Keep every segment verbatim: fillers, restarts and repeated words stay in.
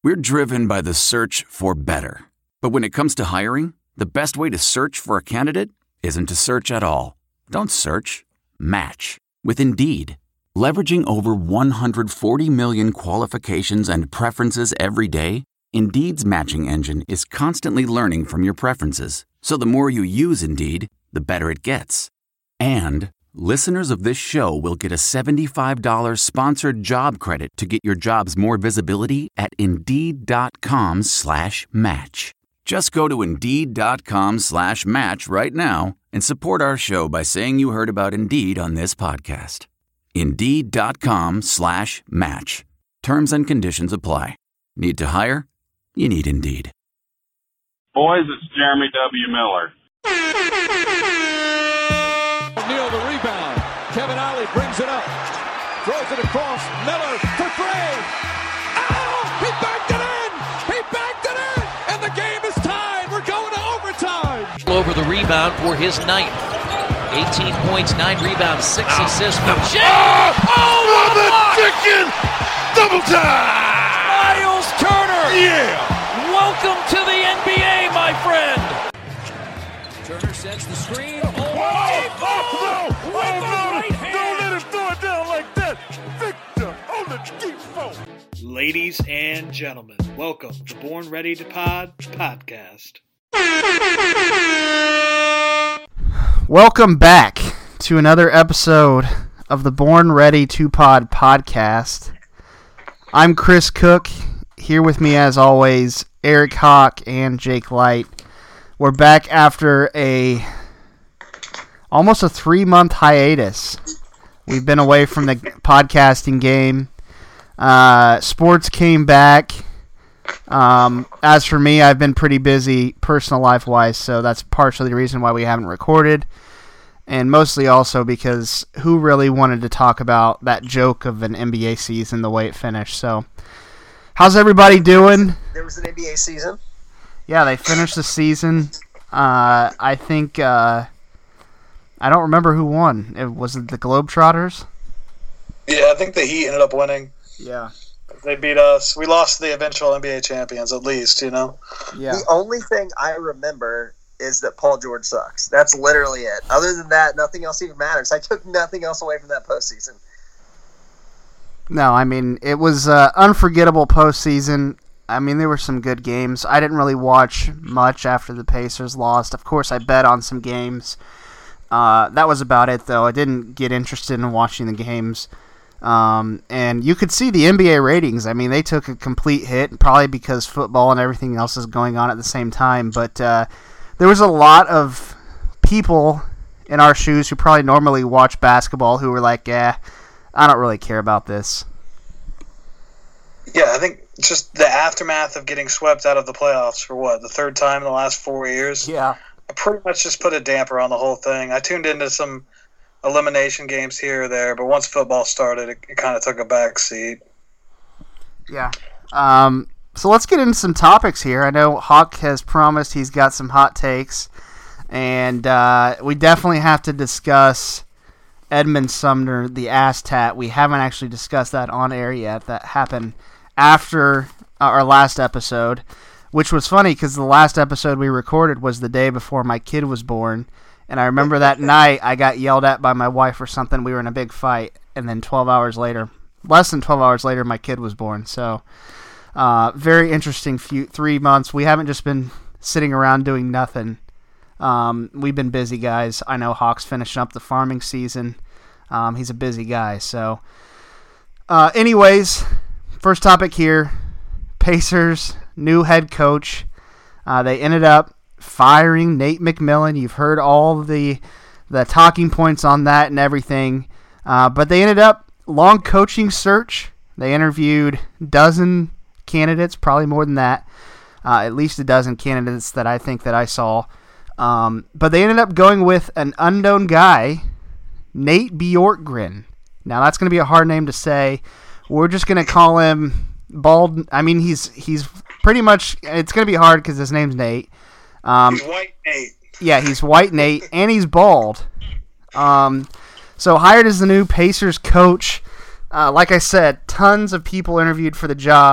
We're driven by the search for better. But when it comes to hiring, the best way to search for a candidate isn't to search at all. Don't search. Match with Indeed. Leveraging over one hundred forty million qualifications and preferences every day, Indeed's matching engine is constantly learning from your preferences. So the more you use Indeed, the better it gets. And listeners of this show will get a seventy-five dollars sponsored job credit to get your jobs more visibility at Indeed.com slash match. Just go to Indeed.com slash match right now and support our show by saying you heard about Indeed on this podcast. Indeed.com slash match. Terms and conditions apply. Need to hire? You need Indeed. Boys, it's Jeremy W. Miller. Neal the rebound. Kevin Ollie brings it up. Throws it across. Miller for three. Oh! He backed it in! He backed it in! And the game is tied. We're going to overtime. Over the rebound for his ninth. eighteen points, nine rebounds, six oh. assists from Jay. Oh! Oh, the chicken! Double time! Miles Turner! Yeah! Welcome to the N B A, my friend! Turner sets the screen. Oh, oh, oh, no! Oh, no! Don't let him throw it down like that! Victor on the deep foe! Ladies and gentlemen, welcome to Born Ready to Pod podcast. Welcome back to another episode of the Born Ready to Pod podcast. I'm Chris Cook. Here with me, as always, Eric Hawk and Jake Light. We're back after a almost a three-month hiatus. We've been away from the podcasting game. Uh, sports came back. Um, as for me, I've been pretty busy personal life-wise, so that's partially the reason why we haven't recorded. And mostly also because who really wanted to talk about that joke of an N B A season, the way it finished. So, how's everybody doing? There was an N B A season? Yeah, they finished the season. Uh, I think, uh, I don't remember who won. It, was it the Globetrotters? Yeah, I think the Heat ended up winning. Yeah. They beat us. We lost to the eventual N B A champions, at least, you know? Yeah. The only thing I remember is that Paul George sucks. That's literally it. Other than that, nothing else even matters. I took nothing else away from that postseason. No, I mean, it was an unforgettable postseason. I mean, there were some good games. I didn't really watch much after the Pacers lost. Of course, I bet on some games. Uh, that was about it, though. I didn't get interested in watching the games. Um, and you could see the N B A ratings. I mean, they took a complete hit, probably because football and everything else is going on at the same time. But uh, there was a lot of people in our shoes who probably normally watch basketball who were like, yeah, I don't really care about this. Yeah, I think just the aftermath of getting swept out of the playoffs for what, the third time in the last four years? Yeah. I pretty much just put a damper on the whole thing. I tuned into some elimination games here or there, but once football started, it, it kind of took a back seat. Yeah. Um, so let's get into some topics here. I know Hawk has promised he's got some hot takes, and uh, we definitely have to discuss Edmund Sumner, the ass tat. We haven't actually discussed that on air yet. That happened after our last episode, which was funny because the last episode we recorded was the day before my kid was born. And I remember that night I got yelled at by my wife or something. We were in a big fight. And then twelve hours later, less than twelve hours later, my kid was born. So, uh, very interesting few three months. We haven't just been sitting around doing nothing. Um, we've been busy, guys. I know Hawk's finishing up the farming season. Um, he's a busy guy. So, uh, anyways, first topic here. Pacers, new head coach. Uh, they ended up firing Nate McMillan. You've heard all the the talking points on that and everything. Uh, but they ended up, long coaching search. They interviewed a dozen candidates, probably more than that. Uh, at least a dozen candidates that I think that I saw. Um, but they ended up going with an unknown guy, Nate Bjorkgren. Now, that's going to be a hard name to say. We're just going to call him Bald. I mean, he's he's pretty much, it's going to be hard because his name's Nate. Um, he's White Nate. Yeah, he's White Nate, and he's bald. Um, so hired as the new Pacers coach. Uh, like I said, tons of people interviewed for the job.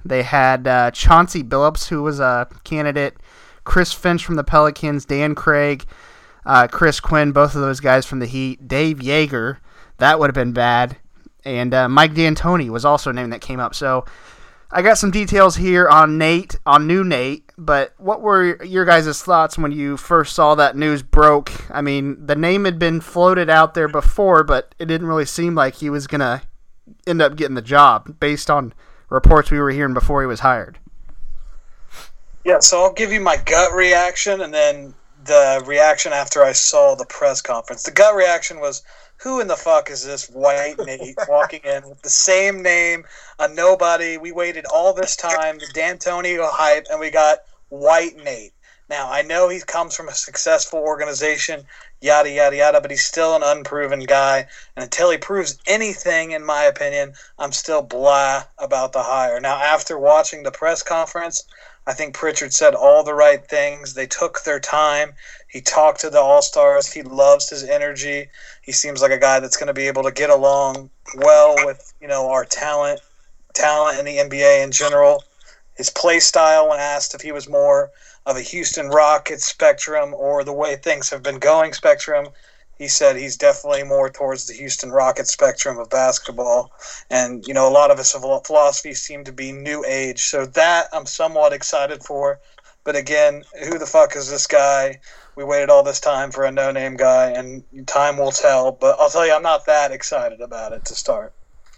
They had uh, Chauncey Billups, who was a candidate, Chris Finch from the Pelicans, Dan Craig, uh, Chris Quinn, both of those guys from the Heat, Dave Yeager, that would have been bad, and uh, Mike D'Antoni was also a name that came up. So I got some details here on Nate, on new Nate, but what were your guys' thoughts when you first saw that news broke? I mean, the name had been floated out there before, but it didn't really seem like he was going to end up getting the job based on reports we were hearing before he was hired. Yeah, so I'll give you my gut reaction and then the reaction after I saw the press conference. The gut reaction was, who in the fuck is this white Nate walking in with the same name, a nobody? We waited all this time, the D'Antoni hype, and we got white Nate. Now, I know he comes from a successful organization, yada, yada, yada, but he's still an unproven guy. And until he proves anything, in my opinion, I'm still blah about the hire. Now, after watching the press conference, I think Pritchard said all the right things. They took their time. He talked to the All-Stars. He loves his energy. He seems like a guy that's going to be able to get along well with, you know, our talent, talent in the N B A in general. His play style, when asked if he was more of a Houston Rockets spectrum or the way things have been going spectrum, he said he's definitely more towards the Houston Rockets spectrum of basketball. And, you know, a lot of his philosophies seem to be new age. So that I'm somewhat excited for. But again, who the fuck is this guy? We waited all this time for a no-name guy, and time will tell. But I'll tell you, I'm not that excited about it to start.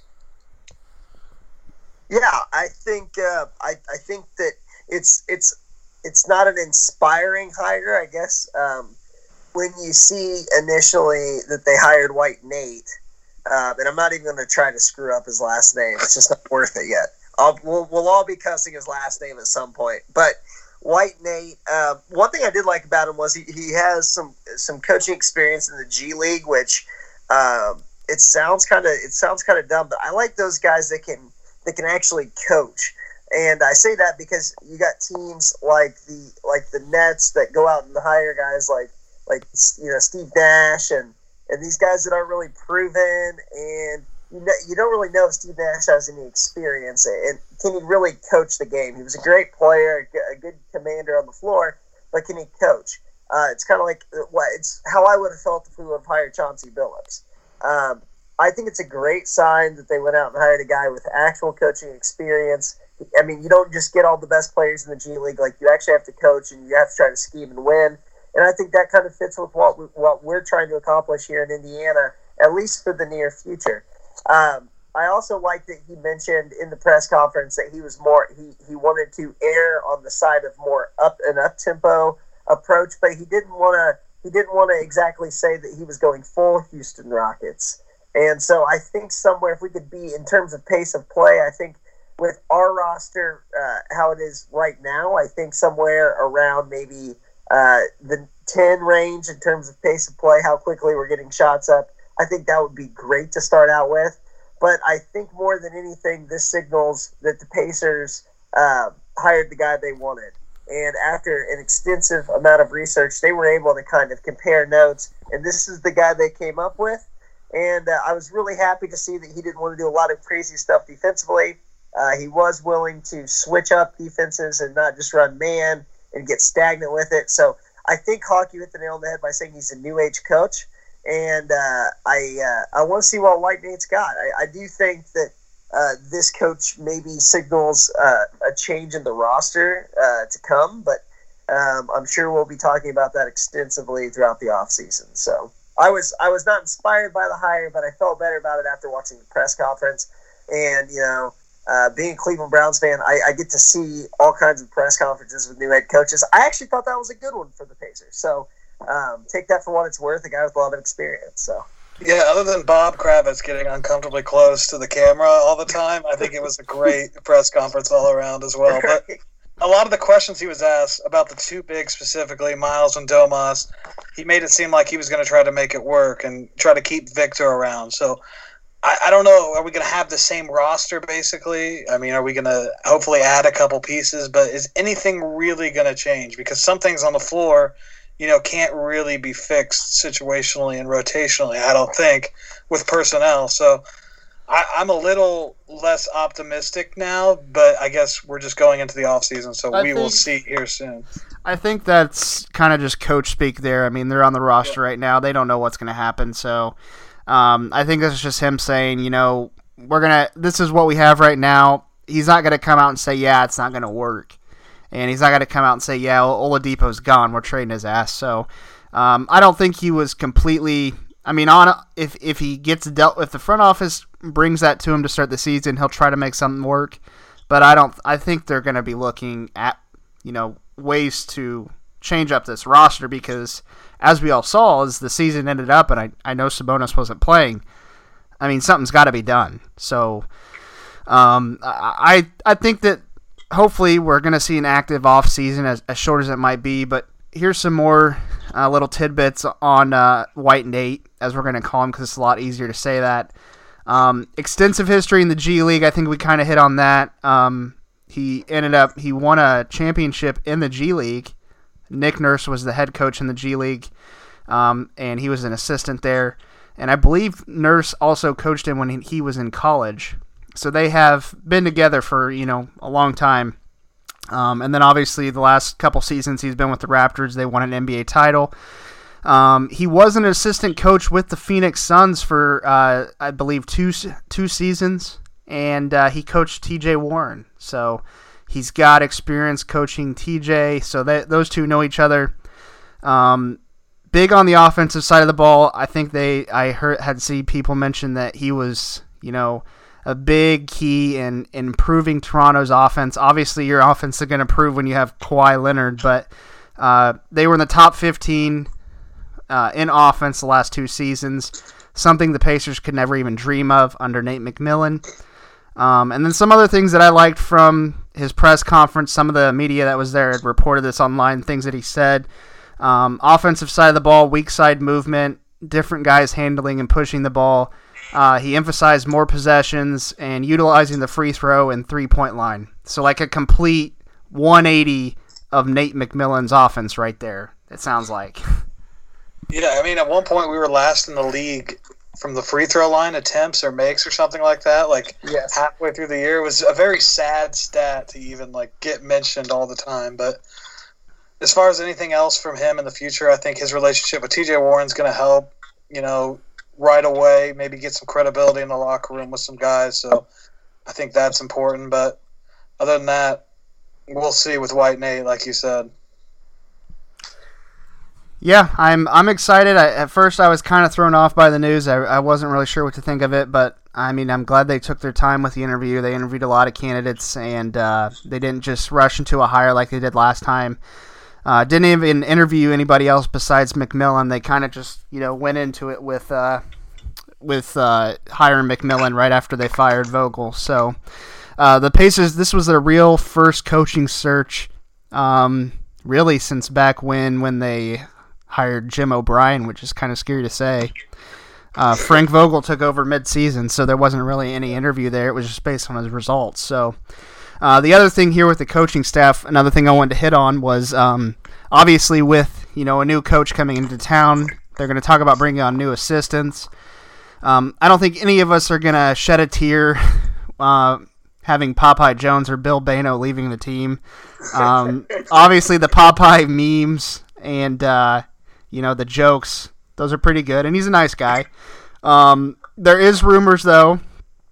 Yeah, I think uh, I, I think that it's it's it's not an inspiring hire, I guess. Um, when you see initially that they hired White Nate, uh, and I'm not even going to try to screw up his last name. It's just not worth it yet. I'll, we'll, we'll all be cussing his last name at some point. But White Nate, uh, one thing I did like about him was he, he has some some coaching experience in the G League, which um, it sounds kind of it sounds kind of dumb, but I like those guys that can that can actually coach. And I say that because you got teams like the like the Nets that go out and hire guys like like you know Steve Nash and, and these guys that aren't really proven, and you know, you don't really know if Steve Nash has any experience and can he really coach the game. He was a great player, a good commander on the floor, but can he coach? Uh, it's kind of like what it's how I would have felt if we would have hired Chauncey Billups. Um, I think it's a great sign that they went out and hired a guy with actual coaching experience. I mean, you don't just get all the best players in the G League. Like, you actually have to coach and you have to try to scheme and win. And I think that kind of fits with what, we, what we're trying to accomplish here in Indiana, at least for the near future. Um, I also like that he mentioned in the press conference that he was more he, he wanted to err on the side of more up an up tempo approach, but he didn't want to he didn't want to exactly say that he was going full Houston Rockets. And so I think somewhere, if we could be in terms of pace of play, I think with our roster uh, how it is right now, I think somewhere around maybe uh, the ten range in terms of pace of play, how quickly we're getting shots up. I think that would be great to start out with. But I think more than anything, this signals that the Pacers uh, hired the guy they wanted. And after an extensive amount of research, they were able to kind of compare notes. And this is the guy they came up with. And uh, I was really happy to see that he didn't want to do a lot of crazy stuff defensively. Uh, he was willing to switch up defenses and not just run man and get stagnant with it. So I think Hawk, you hit the nail on the head by saying he's a new age coach. And uh, I uh, I want to see what White Nate's got. I, I do think that uh, this coach maybe signals uh, a change in the roster uh, to come, but um, I'm sure we'll be talking about that extensively throughout the offseason. So I was I was not inspired by the hire, but I felt better about it after watching the press conference. And, you know, uh, being a Cleveland Browns fan, I, I get to see all kinds of press conferences with new head coaches. I actually thought that was a good one for the Pacers. So Um, take that for what it's worth, a guy with a lot of experience. So, yeah, other than Bob Kravitz getting uncomfortably close to the camera all the time, I think it was a great press conference all around as well. But a lot of the questions he was asked about the two bigs specifically, Miles and Domas, he made it seem like he was going to try to make it work and try to keep Victor around. So I, I don't know, are we going to have the same roster basically? I mean, are we going to hopefully add a couple pieces? But is anything really going to change? Because some things on the floor, you know, can't really be fixed situationally and rotationally, I don't think, with personnel. So I, I'm a little less optimistic now, but I guess we're just going into the offseason, so I we think, will see here soon. I think that's kind of just coach speak there. I mean, they're on the roster yeah. right now. They don't know what's going to happen, so um, I think this is just him saying, you know, we're gonna. This is what we have right now. He's not going to come out and say, yeah, it's not going to work. And he's not going to come out and say, yeah, Oladipo's gone. We're trading his ass. So um, I don't think he was completely – I mean, on if if he gets dealt with, the front office brings that to him to start the season, he'll try to make something work. But I don't. I think they're going to be looking at, you know, ways to change up this roster because, as we all saw, as the season ended up, and I, I know Sabonis wasn't playing, I mean, something's got to be done. So um, I I think that – hopefully we're going to see an active off season as, as short as it might be, but here's some more uh, little tidbits on uh, White Nate, as we're going to call him because it's a lot easier to say that. Um, extensive history in the G League. I think we kind of hit on that. Um, he ended up, he won a championship in the G League. Nick Nurse was the head coach in the G League, um, and he was an assistant there. And I believe Nurse also coached him when he, he was in college. So they have been together for, you know, a long time. Um, and then obviously the last couple seasons he's been with the Raptors. They won an N B A title. Um, he was an assistant coach with the Phoenix Suns for, uh, I believe, two two seasons. And uh, he coached T J Warren. So he's got experience coaching T J. So they, those two know each other. Um, big on the offensive side of the ball. I think they, I heard, had seen people mention that he was, you know, a big key in, in improving Toronto's offense. Obviously, your offense is going to improve when you have Kawhi Leonard, but uh, they were in the top fifteen uh, in offense the last two seasons, something the Pacers could never even dream of under Nate McMillan. Um, and then some other things that I liked from his press conference, some of the media that was there had reported this online, things that he said. Um, offensive side of the ball, weak side movement, different guys handling and pushing the ball. Uh, he emphasized more possessions and utilizing the free throw and three-point line. So like a complete one eighty of Nate McMillan's offense right there, it sounds like. Yeah, I mean, at one point we were last in the league from the free throw line, attempts or makes or something like that, like yes. halfway through the year. It was a very sad stat to even like get mentioned all the time. But as far as anything else from him in the future, I think his relationship with T J Warren's going to help, you know, right away, maybe get some credibility in the locker room with some guys. So I think that's important. But other than that, we'll see with White Nate, like you said. Yeah, I'm I'm excited. I, at first, I was kind of thrown off by the news. I, I wasn't really sure what to think of it, but I mean, I'm glad they took their time with the interview. They interviewed a lot of candidates, and uh, they didn't just rush into a hire like they did last time. Uh, didn't even interview anybody else besides McMillan. They kind of just, you know, went into it with uh, with uh, hiring McMillan right after they fired Vogel. So uh, the Pacers, this was their real first coaching search, um, really since back when when they hired Jim O'Brien, which is kind of scary to say. Uh, Frank Vogel took over mid-season, so there wasn't really any interview there. It was just based on his results. So. Uh, the other thing here with the coaching staff, another thing I wanted to hit on was um, obviously with, you know, a new coach coming into town, they're going to talk about bringing on new assistants. Um, I don't think any of us are going to shed a tear uh, having Popeye Jones or Bill Bano leaving the team. Um, obviously the Popeye memes and, uh, you know, the jokes, those are pretty good, and he's a nice guy. Um, there is rumors, though,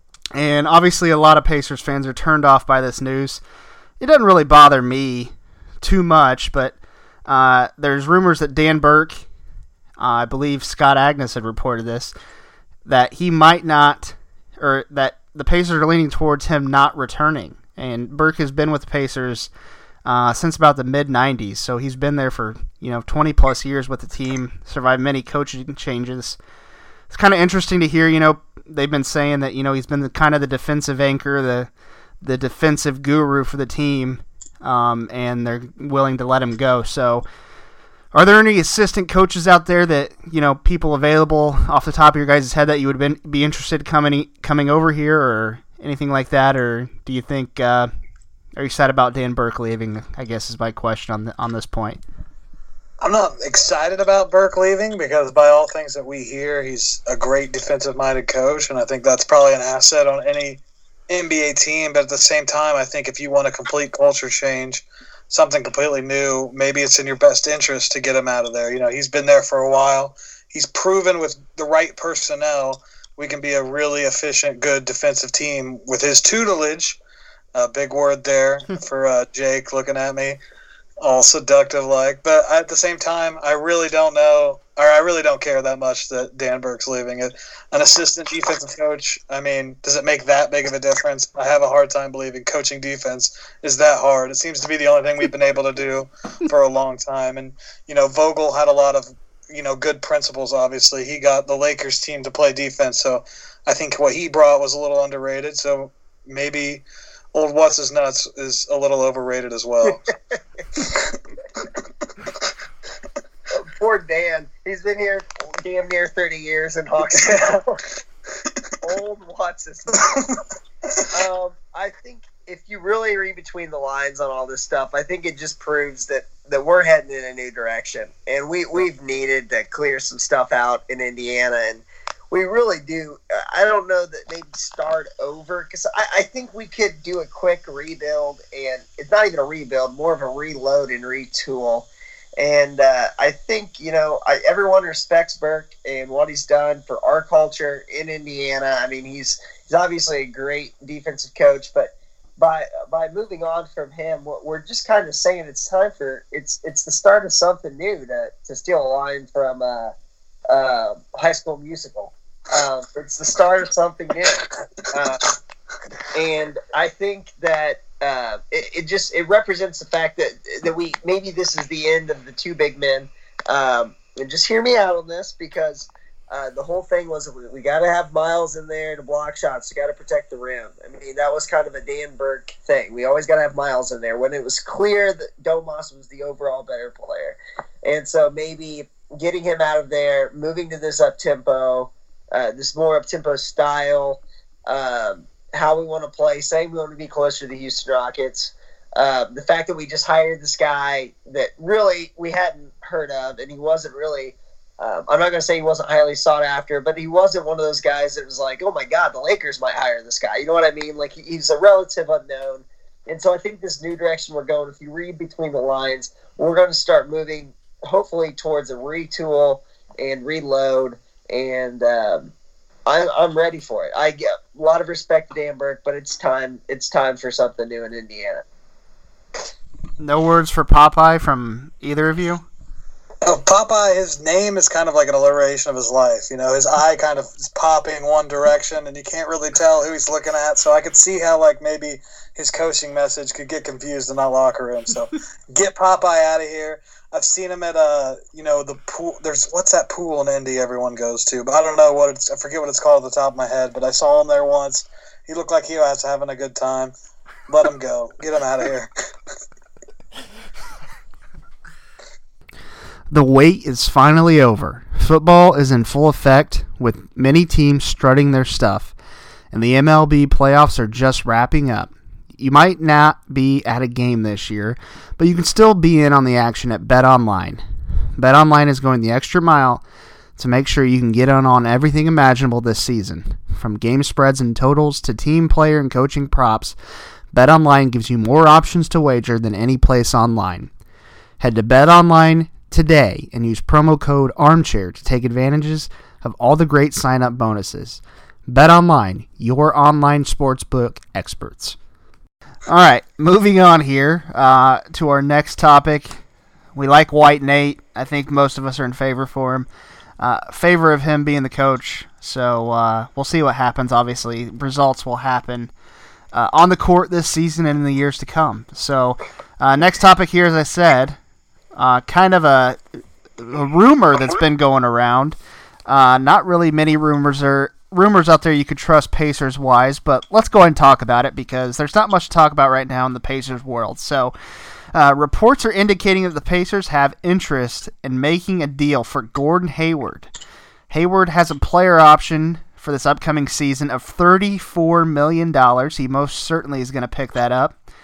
and obviously a lot of Pacers fans are turned off by this news. It doesn't really bother me too much, but uh, there's rumors that Dan Burke, uh, I believe Scott Agnes had reported this, that he might not, or that the Pacers are leaning towards him not returning. And Burke has been with the Pacers uh, since about the mid nineties, so he's been there for, you know, twenty plus years with the team, survived many coaching changes. It's kind of interesting to hear, you know, they've been saying that, you know, he's been the, kind of the defensive anchor, the the defensive guru for the team, um, and they're willing to let him go. So are there any assistant coaches out there that, you know, people available off the top of your guys' head that you would been, be interested coming coming over here or anything like that? Or do you think, uh, are you sad about Dan Burke leaving, I guess is my question on the, on this point? I'm not excited about Burke leaving because by all things that we hear, he's a great defensive-minded coach, and I think that's probably an asset on any N B A team. But at the same time, I think if you want a complete culture change, something completely new, maybe it's in your best interest to get him out of there. You know, he's been there for a while. He's proven with the right personnel we can be a really efficient, good defensive team with his tutelage. A uh, big word there for uh, Jake looking at me. All seductive like, but at the same time, I really don't know, or I really don't care that much that Dan Burke's leaving it. An assistant defensive coach, I mean, does it make that big of a difference? I have a hard time believing coaching defense is that hard. It seems to be the only thing we've been able to do for a long time. And, you know, Vogel had a lot of, you know, good principles, obviously. He got the Lakers team to play defense, so I think what he brought was a little underrated, so maybe old What's-His-Nuts is a little overrated as well. Poor Dan. He's been here damn near thirty years in Hawks. Old What's-His-Nuts. um, I think if you really read between the lines on all this stuff, I think it just proves that, that we're heading in a new direction. And we, we've needed to clear some stuff out in Indiana, and we really do. I don't know that maybe start over because I, I think we could do a quick rebuild, and it's not even a rebuild, more of a reload and retool. And uh, I think, you know, I, everyone respects Burke and what he's done for our culture in Indiana. I mean, he's he's obviously a great defensive coach, but by by moving on from him, we're just kind of saying it's time for it's it's the start of something new. To to steal a line from uh, uh, High School Musical. Um, it's the start of something new, uh, and I think that uh, it, it just it represents the fact that that we maybe this is the end of the two big men. Um, and just hear me out on this because uh, the whole thing was we, we got to have Miles in there to block shots. We got to protect the rim. I mean that was kind of a Dan Burke thing. We always got to have Miles in there when it was clear that Domas was the overall better player, and so maybe getting him out of there, moving to this up tempo. Uh, this more up-tempo style, um, how we want to play, saying we want to be closer to the Houston Rockets. Uh, the fact that we just hired this guy that really we hadn't heard of, and he wasn't really um, – I'm not going to say he wasn't highly sought after, but he wasn't one of those guys that was like, oh, my God, the Lakers might hire this guy. You know what I mean? Like, he, he's a relative unknown. And so I think this new direction we're going, if you read between the lines, we're going to start moving hopefully towards a retool and reload. And um, I, I'm ready for it. I get a lot of respect to Dan Burke, but it's time. It's time for something new in Indiana. No words for Popeye from either of you? Oh, Popeye, his name is kind of like an alliteration of his life. You know, his eye kind of is popping one direction, and you can't really tell who he's looking at. So I could see how, like, maybe his coaching message could get confused in that locker room. So get Popeye out of here. I've seen him at uh, you know, the pool. There's what's that pool in Indy everyone goes to, but I don't know what it's. I forget what it's called at the top of my head. But I saw him there once. He looked like he was having a good time. Let him go. Get him out of here. The wait is finally over. Football is in full effect with many teams strutting their stuff, and the M L B playoffs are just wrapping up. You might not be at a game this year, but you can still be in on the action at BetOnline. BetOnline is going the extra mile to make sure you can get in on everything imaginable this season. From game spreads and totals to team player and coaching props, BetOnline gives you more options to wager than any place online. Head to BetOnline today and use promo code ARMCHAIR to take advantages of all the great sign-up bonuses. BetOnline, your online sportsbook experts. All right, moving on here uh, to our next topic. We like White Nate. I think most of us are in favor for him. Uh, favor of him being the coach. So uh, we'll see what happens. Obviously, results will happen uh, on the court this season and in the years to come. So uh, next topic here, as I said, uh, kind of a, a rumor that's been going around. Uh, not really many rumors are rumors out there you could trust Pacers-wise, but let's go ahead and talk about it because there's not much to talk about right now in the Pacers world. So uh, reports are indicating that the Pacers have interest in making a deal for Gordon Hayward. Hayward has a player option for this upcoming season of thirty-four million dollars. He most certainly is going to pick that up.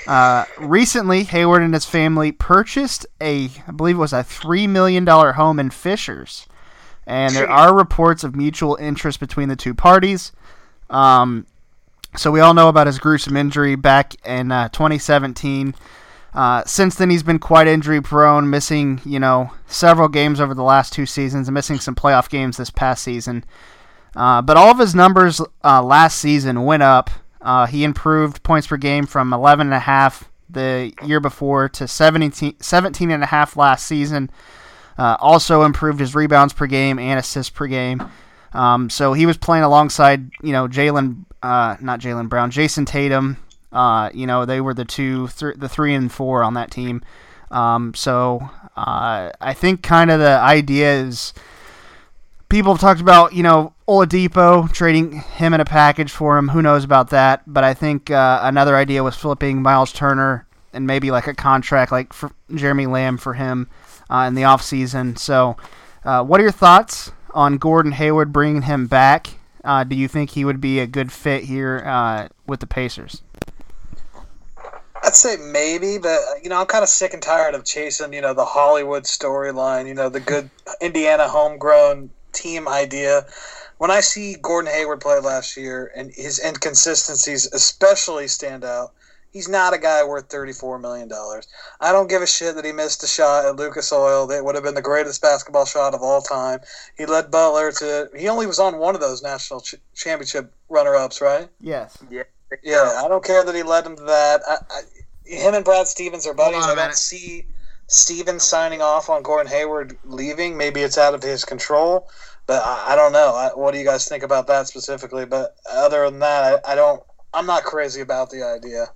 Uh, recently, Hayward and his family purchased a, I believe it was a three million dollars home in Fishers. And there are reports of mutual interest between the two parties. Um, so we all know about his gruesome injury back in uh, twenty seventeen. Uh, since then, he's been quite injury prone, missing, you know, several games over the last two seasons and missing some playoff games this past season. Uh, but all of his numbers uh, last season went up. Uh, he improved points per game from eleven point five the year before to seventeen, seventeen point five last season. Uh, also improved his rebounds per game and assists per game. Um, so he was playing alongside, you know, Jaylen, uh, not Jaylen Brown, Jason Tatum. Uh, you know, they were the two, th- the three and four on that team. Um, so uh, I think kind of the idea is people have talked about, you know, Oladipo, trading him in a package for him. Who knows about that? But I think uh, another idea was flipping Miles Turner and maybe like a contract like for Jeremy Lamb for him uh, in the offseason. So uh, what are your thoughts on Gordon Hayward bringing him back? Uh, do you think he would be a good fit here uh, with the Pacers? I'd say maybe, but, you know, I'm kind of sick and tired of chasing, you know, the Hollywood storyline, you know, the good Indiana homegrown team idea. When I see Gordon Hayward play last year and his inconsistencies especially stand out, he's not a guy worth thirty-four million dollars. I don't give a shit that he missed a shot at Lucas Oil that would have been the greatest basketball shot of all time. He led Butler to – he only was on one of those national ch- championship runner-ups, right? Yes. Yeah. Yeah, I don't care that he led him to that. I, I, him and Brad Stevens are buddies. I don't minute. see Stevens signing off on Gordon Hayward leaving. Maybe it's out of his control, but I, I don't know. I, what do you guys think about that specifically? But other than that, I, I don't. I'm not crazy about the idea.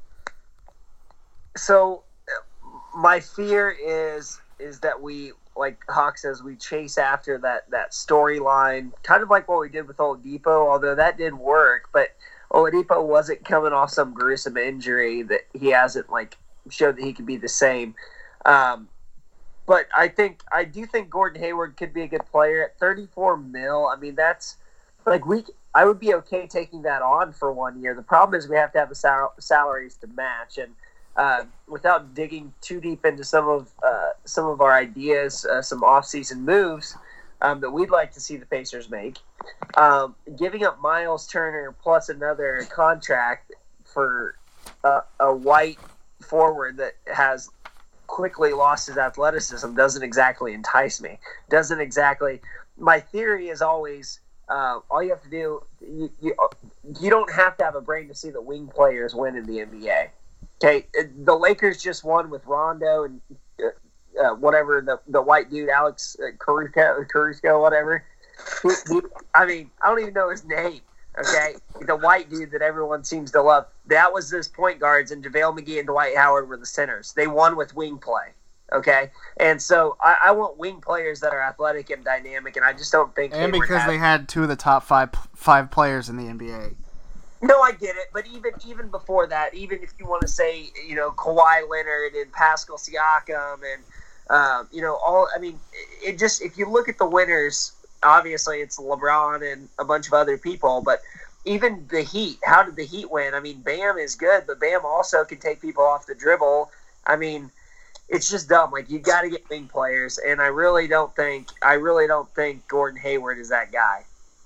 So, my fear is is that we, like Hawk says, we chase after that that storyline, kind of like what we did with Oladipo. Although that did work, but Oladipo wasn't coming off some gruesome injury that he hasn't like showed that he could be the same. Um, but I think I do think Gordon Hayward could be a good player at thirty-four mil. I mean, that's like we. I would be okay taking that on for one year. The problem is we have to have the sal- salaries to match, and uh, without digging too deep into some of uh, some of our ideas, uh, some off-season moves um, that we'd like to see the Pacers make. Um, giving up Miles Turner plus another contract for uh, a white forward that has quickly lost his athleticism doesn't exactly entice me. Doesn't exactly. My theory is always uh, all you have to do. You, you you don't have to have a brain to see that wing players win in the N B A. Okay, the Lakers just won with Rondo and uh, uh, whatever the the white dude Alex uh, Caruso, Caruso whatever. He, he, I mean, I don't even know his name, okay? The white dude that everyone seems to love. That was his point guards, and JaVale McGee and Dwight Howard were the centers. They won with wing play, okay? And so I, I want wing players that are athletic and dynamic, and I just don't think And Hayward because has. they had two of the top five five players in the N B A. No, I get it, but even even before that, even if you want to say, you know, Kawhi Leonard and Pascal Siakam and, um, you know, all, I mean, it just, if you look at the winners, obviously it's LeBron and a bunch of other people, but even the Heat, how did the Heat win? I mean, Bam is good, but Bam also can take people off the dribble. I mean, it's just dumb. Like, you got to get wing players, and I really don't think, I really don't think Gordon Hayward is that guy.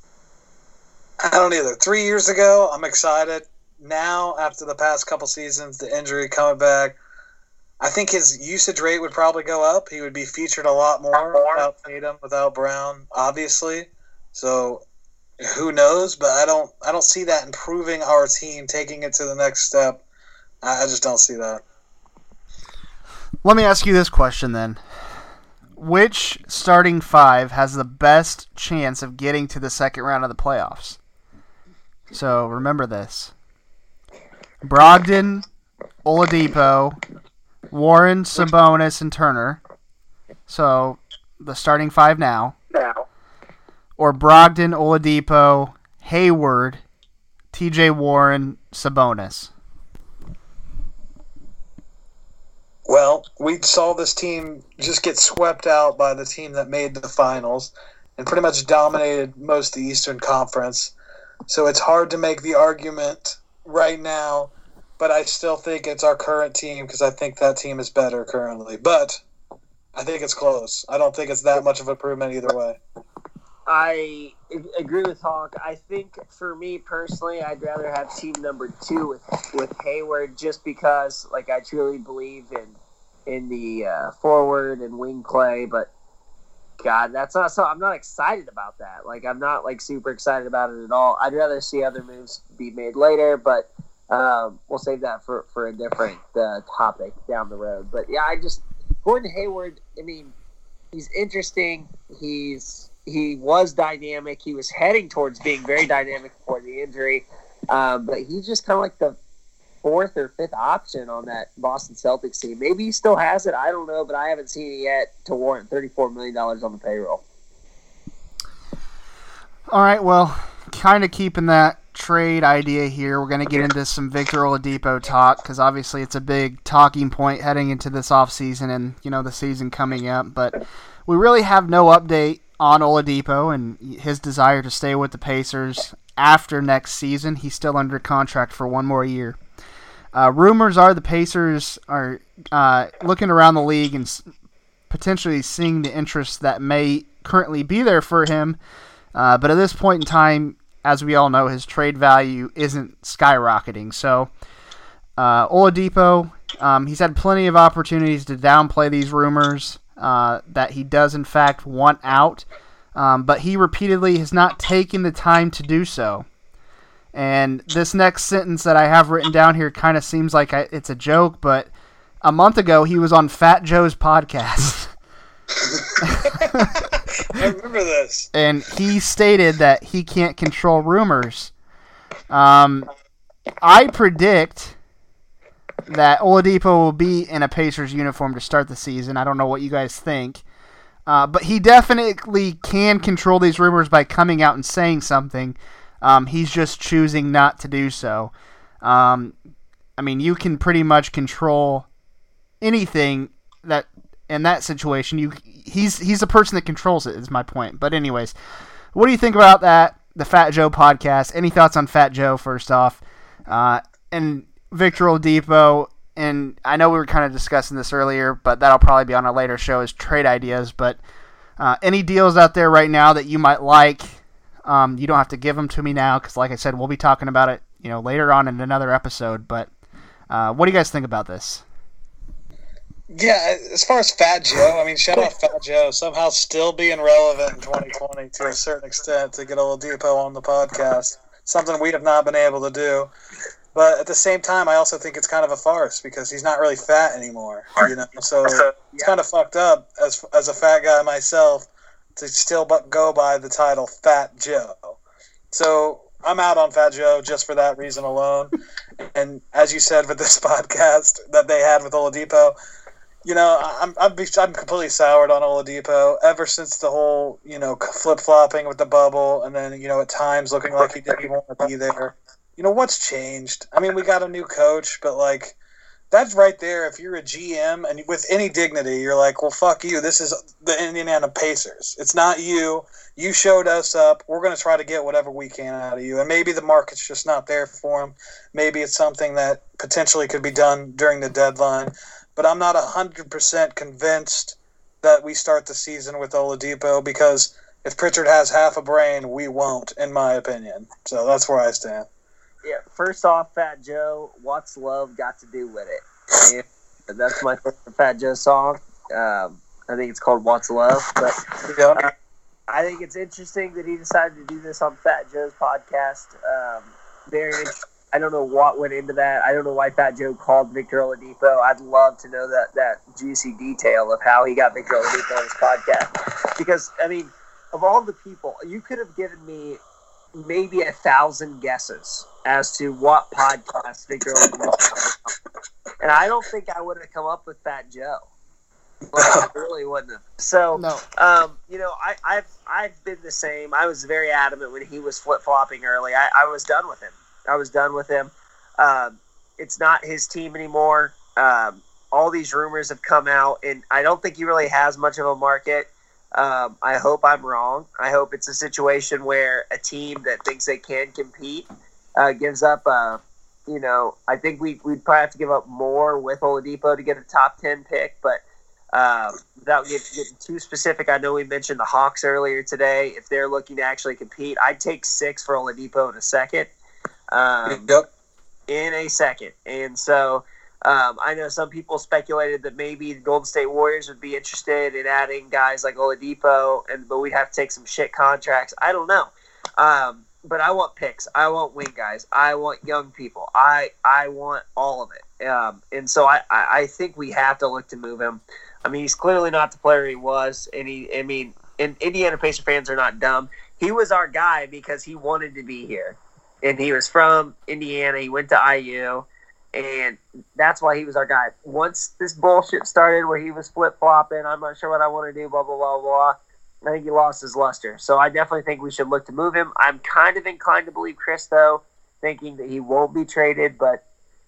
I don't either. Three years ago, I'm excited. Now, after the past couple seasons, the injury coming back, I think his usage rate would probably go up. He would be featured a lot more without Tatum, without Brown, obviously. So who knows? But I don't. I don't see that improving our team, taking it to the next step. I, I just don't see that. Let me ask you this question then. Which starting five has the best chance of getting to the second round of the playoffs? So remember this. Brogdon, Oladipo, Warren, Sabonis, and Turner. So the starting five now. Now. Or Brogdon, Oladipo, Hayward, T J Warren, Sabonis. Well, we saw this team just get swept out by the team that made the finals and pretty much dominated most of the Eastern Conference. So it's hard to make the argument right now, but but I still think it's our current team because I think that team is better currently. But I think it's close. I don't think it's that much of an improvement either way. I agree with Hawk. I think for me personally, I'd rather have team number two with with Hayward, just because, like, I truly believe in in the uh, forward and wing play. But God, that's not so. I'm not excited about that. Like, I'm not like super excited about it at all. I'd rather see other moves be made later, but um, we'll save that for for a different uh, topic down the road. But yeah, I just Gordon Hayward. I mean, he's interesting. He's He was dynamic. He was heading towards being very dynamic before the injury. Um, but he's just kind of like the fourth or fifth option on that Boston Celtics team. Maybe he still has it. I don't know, but I haven't seen it yet to warrant thirty-four million dollars on the payroll. All right, well, kind of keeping that trade idea here, we're going to get into some Victor Oladipo talk because obviously it's a big talking point heading into this offseason and, you know, the season coming up. But we really have no update on Oladipo and his desire to stay with the Pacers after next season. He's still under contract for one more year. Uh, rumors are the Pacers are uh, looking around the league and s- potentially seeing the interest that may currently be there for him. Uh, but at this point in time, as we all know, his trade value isn't skyrocketing. So uh, Oladipo, um, he's had plenty of opportunities to downplay these rumors. Uh, that he does in fact want out, um, but he repeatedly has not taken the time to do so. And this next sentence that I have written down here kind of seems like I, it's a joke, but a month ago he was on Fat Joe's podcast. I remember this. And he stated that he can't control rumors. Um, I predict that Oladipo will be in a Pacers uniform to start the season. I don't know what you guys think. Uh, but he definitely can control these rumors by coming out and saying something. Um, he's just choosing not to do so. Um, I mean, you can pretty much control anything that in that situation. You he's he's the person that controls it, is my point. But anyways, what do you think about that, the Fat Joe podcast? Any thoughts on Fat Joe, first off? Uh, and Victor Oladipo, and I know we were kind of discussing this earlier, but that'll probably be on a later show as trade ideas. But uh, any deals out there right now that you might like, um, you don't have to give them to me now because, like I said, we'll be talking about it, you know, later on in another episode. But uh, what do you guys think about this? Yeah, as far as Fat Joe, I mean, shout out Fat Joe, somehow still being relevant in twenty twenty to a certain extent to get Oladipo on the podcast, something we have not been able to do. But at the same time, I also think it's kind of a farce because he's not really fat anymore, you know. So it's kind of fucked up as as a fat guy myself to still but go by the title Fat Joe. So I'm out on Fat Joe just for that reason alone. And as you said with this podcast that they had with Oladipo, you know, I'm I'm I'm completely soured on Oladipo ever since the whole, you know, flip flopping with the bubble, and then, you know, at times looking like he didn't want to be there. You know, what's changed? I mean, we got a new coach, but, like, that's right there. If you're a G M and with any dignity, you're like, well, fuck you. This is the Indiana Pacers. It's not you. You showed us up. We're going to try to get whatever we can out of you. And maybe the market's just not there for him. Maybe it's something that potentially could be done during the deadline. But I'm not one hundred percent convinced that we start the season with Oladipo because if Pritchard has half a brain, we won't, in my opinion. So that's where I stand. Yeah, first off, Fat Joe, what's love got to do with it? And that's my favorite Fat Joe song. Um, I think it's called What's Love. But uh, I think it's interesting that he decided to do this on Fat Joe's podcast. Um, very interesting. I don't know what went into that. I don't know why Fat Joe called Victor Oladipo. I'd love to know that, that juicy detail of how he got Victor Oladipo on his podcast. Because, I mean, of all the people, you could have given me maybe a thousand guesses as to what podcast Victor Oladipo was on. And I don't think I would have come up with Fat Joe. Like, I really wouldn't have. So, No. um, you know, I, I've I've been the same. I was very adamant when he was flip-flopping early. I, I was done with him. I was done with him. Um, it's not his team anymore. Um, all these rumors have come out, and I don't think he really has much of a market. Um, I hope I'm wrong. I hope it's a situation where a team that thinks they can compete uh, gives up a, you know, I think we, we'd probably have to give up more with Oladipo to get a top ten pick, but um, without get, getting too specific, I know we mentioned the Hawks earlier today. If they're looking to actually compete, I'd take six for Oladipo in a second. Um, yep. In a second. And so um, I know some people speculated that maybe the Golden State Warriors would be interested in adding guys like Oladipo, and but we'd have to take some shit contracts. I don't know. Um, but I want picks. I want wing guys. I want young people. I I want all of it. Um, and so I, I, I think we have to look to move him. I mean, he's clearly not the player he was. And he, I mean, and Indiana Pacer fans are not dumb. He was our guy because he wanted to be here. And he was from Indiana. He went to I U. And that's why he was our guy. Once this bullshit started where he was flip-flopping, I'm not sure what I want to do, blah, blah, blah, blah, I think he lost his luster. So I definitely think we should look to move him. I'm kind of inclined to believe Chris, though, thinking that he won't be traded, but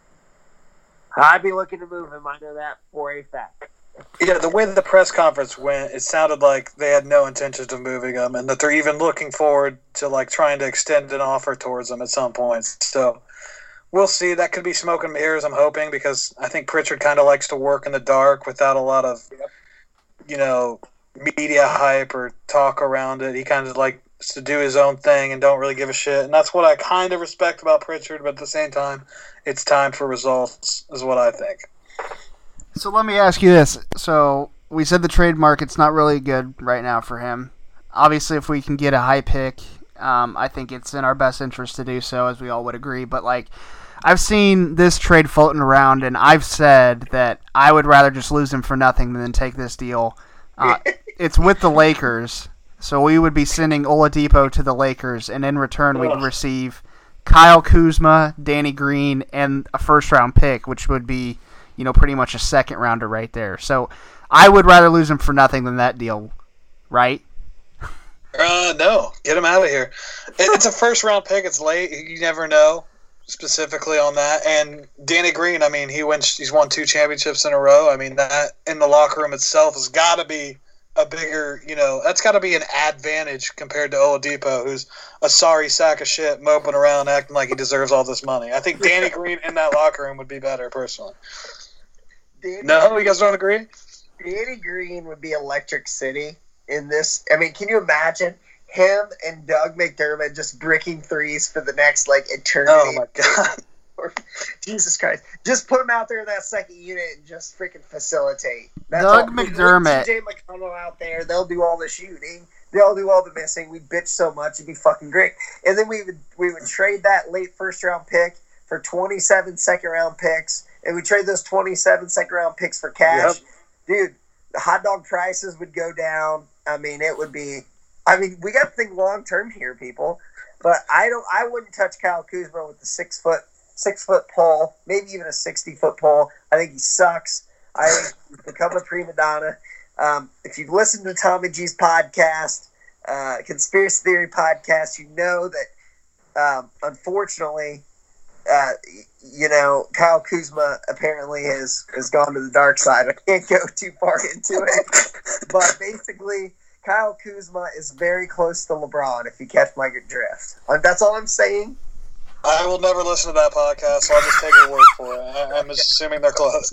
I'd be looking to move him. I know that for a fact. Yeah, the way that the press conference went, it sounded like they had no intentions of moving him, and that they're even looking forward to like trying to extend an offer towards him at some point. So we'll see. That could be smoke and mirrors, I'm hoping, because I think Pritchard kind of likes to work in the dark without a lot of, you know, media hype or talk around it. He kind of likes to do his own thing and don't really give a shit. And that's what I kind of respect about Pritchard, but at the same time, it's time for results, is what I think. So let me ask you this. So we said the trade market's not really good right now for him. Obviously, if we can get a high pick, um, I think it's in our best interest to do so, as we all would agree. But, like, I've seen this trade floating around, and I've said that I would rather just lose him for nothing than take this deal. Uh, it's with the Lakers, so we would be sending Oladipo to the Lakers, and in return we'd receive Kyle Kuzma, Danny Green, and a first-round pick, which would be, you know, pretty much a second rounder right there. So I would rather lose him for nothing than that deal, right? Uh, no. Get him out of here. It's a first round pick. It's late. You never know specifically on that. And Danny Green, I mean, he wins. He's won two championships in a row. I mean, that in the locker room itself has got to be a bigger, you know, that's got to be an advantage compared to Oladipo, who's a sorry sack of shit moping around acting like he deserves all this money. I think Danny Green in that locker room would be better, personally. Danny no, Green, you guys don't agree? Danny Green would be Electric City in this. I mean, can you imagine him and Doug McDermott just bricking threes for the next, like, eternity? Oh, my God. Jesus Christ. Just put him out there in that second unit and just freaking facilitate. That's Doug all. McDermott. C J McConnell out there. They'll do all the shooting. They'll do all the missing. We bitch so much. It'd be fucking great. And then we would we would trade that late first round pick for twenty-seven second round picks. And we trade those twenty-seven second round picks for cash. Yep. Dude, the hot dog prices would go down. I mean, it would be I mean, we got to think long term here, people. But I don't I wouldn't touch Kyle Kuzma with the six foot Six foot pole, maybe even a sixty foot pole. I think he sucks. I think he's become a prima donna. Um, if you've listened to Tommy G's podcast, uh, Conspiracy Theory podcast, you know that um, unfortunately, uh, you know, Kyle Kuzma apparently has, has gone to the dark side. I can't go too far into it, but basically, Kyle Kuzma is very close to LeBron. If you catch my drift, um, that's all I'm saying. I will never listen to that podcast, so I'll just take your word for it. I, I'm assuming they're close.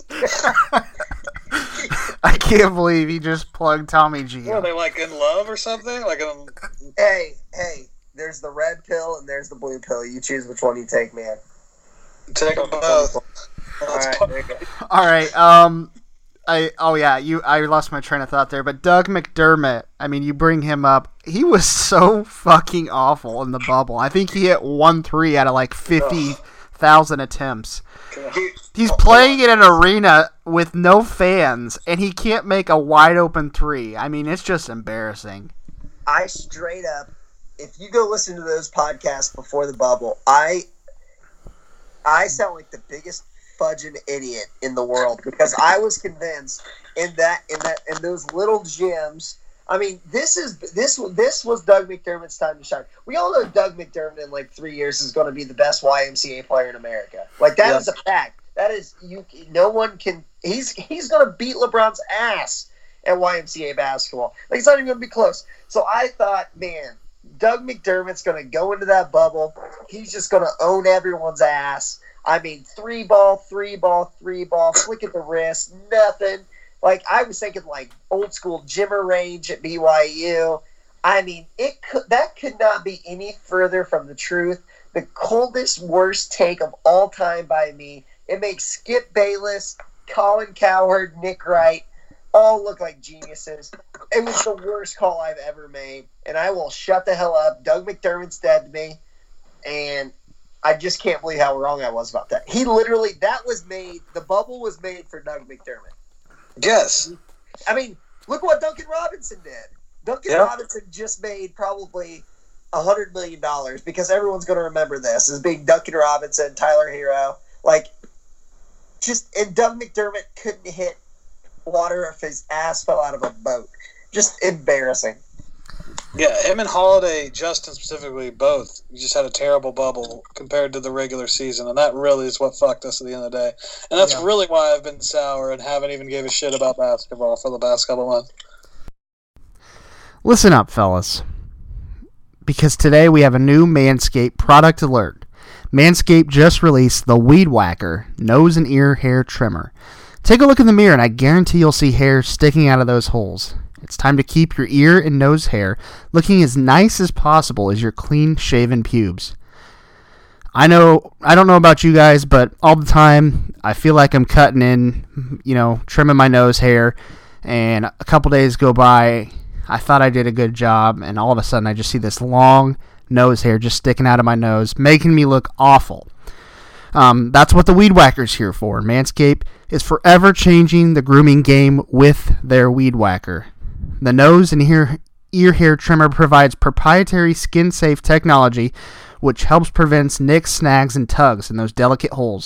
I can't believe he just plugged Tommy G. What, are they like in love or something? Like, in... Hey, hey, there's the red pill and there's the blue pill. You choose which one you take, man. Take them both. All right, there you go. All right, um... I oh yeah, you I lost my train of thought there, but Doug McDermott, I mean, you bring him up. He was so fucking awful in the bubble. I think he hit one three out of like fifty thousand attempts. He's playing in an arena with no fans, and he can't make a wide open three. I mean, it's just embarrassing. I straight up, if you go listen to those podcasts before the bubble, I I sound like the biggest fudging idiot in the world, because I was convinced in that in that in those little gyms. I mean, this is this this was Doug McDermott's time to shine. We all know Doug McDermott in like three years is going to be the best Y M C A player in America. Like that Yes. is a fact. That is you. No one can. He's he's going to beat LeBron's ass at Y M C A basketball. Like it's not even going to be close. So I thought, man, Doug McDermott's going to go into that bubble. He's just going to own everyone's ass. I mean, three ball, three ball, three ball, flick at the wrist, nothing. Like, I was thinking, like, old school Jimmer range at B Y U. I mean, it could, that could not be any further from the truth. The coldest, worst take of all time by me. It makes Skip Bayless, Colin Cowherd, Nick Wright all look like geniuses. It was the worst call I've ever made, and I will shut the hell up. Doug McDermott's dead to me, and I just can't believe how wrong I was about that. He literally, that was made, the bubble was made for Doug McDermott. Yes. I mean, look what Duncan Robinson did. Duncan Yep. Robinson just made probably one hundred million dollars because everyone's going to remember this as being Duncan Robinson, Tyler Hero. Like, just, and Doug McDermott couldn't hit water if his ass fell out of a boat. Just embarrassing. Yeah, him and Holiday, Justin specifically, both just had a terrible bubble compared to the regular season, and that really is what fucked us at the end of the day. And that's Yeah. really why I've been sour and haven't even gave a shit about basketball for the past couple months. Listen up, fellas, because today we have a new Manscaped product alert. Manscaped just released the Weed Whacker Nose and Ear Hair Trimmer. Take a look in the mirror and I guarantee you'll see hair sticking out of those holes. It's time to keep your ear and nose hair looking as nice as possible as your clean-shaven pubes. I know, I don't know about you guys, but all the time I feel like I'm cutting in, you know, trimming my nose hair, and a couple days go by, I thought I did a good job, and all of a sudden I just see this long nose hair just sticking out of my nose, making me look awful. Um, that's what the Weed Whacker's here for. Manscaped is forever changing the grooming game with their Weed Whacker. The nose and ear, ear hair trimmer provides proprietary skin-safe technology which helps prevent nicks, snags, and tugs in those delicate holes.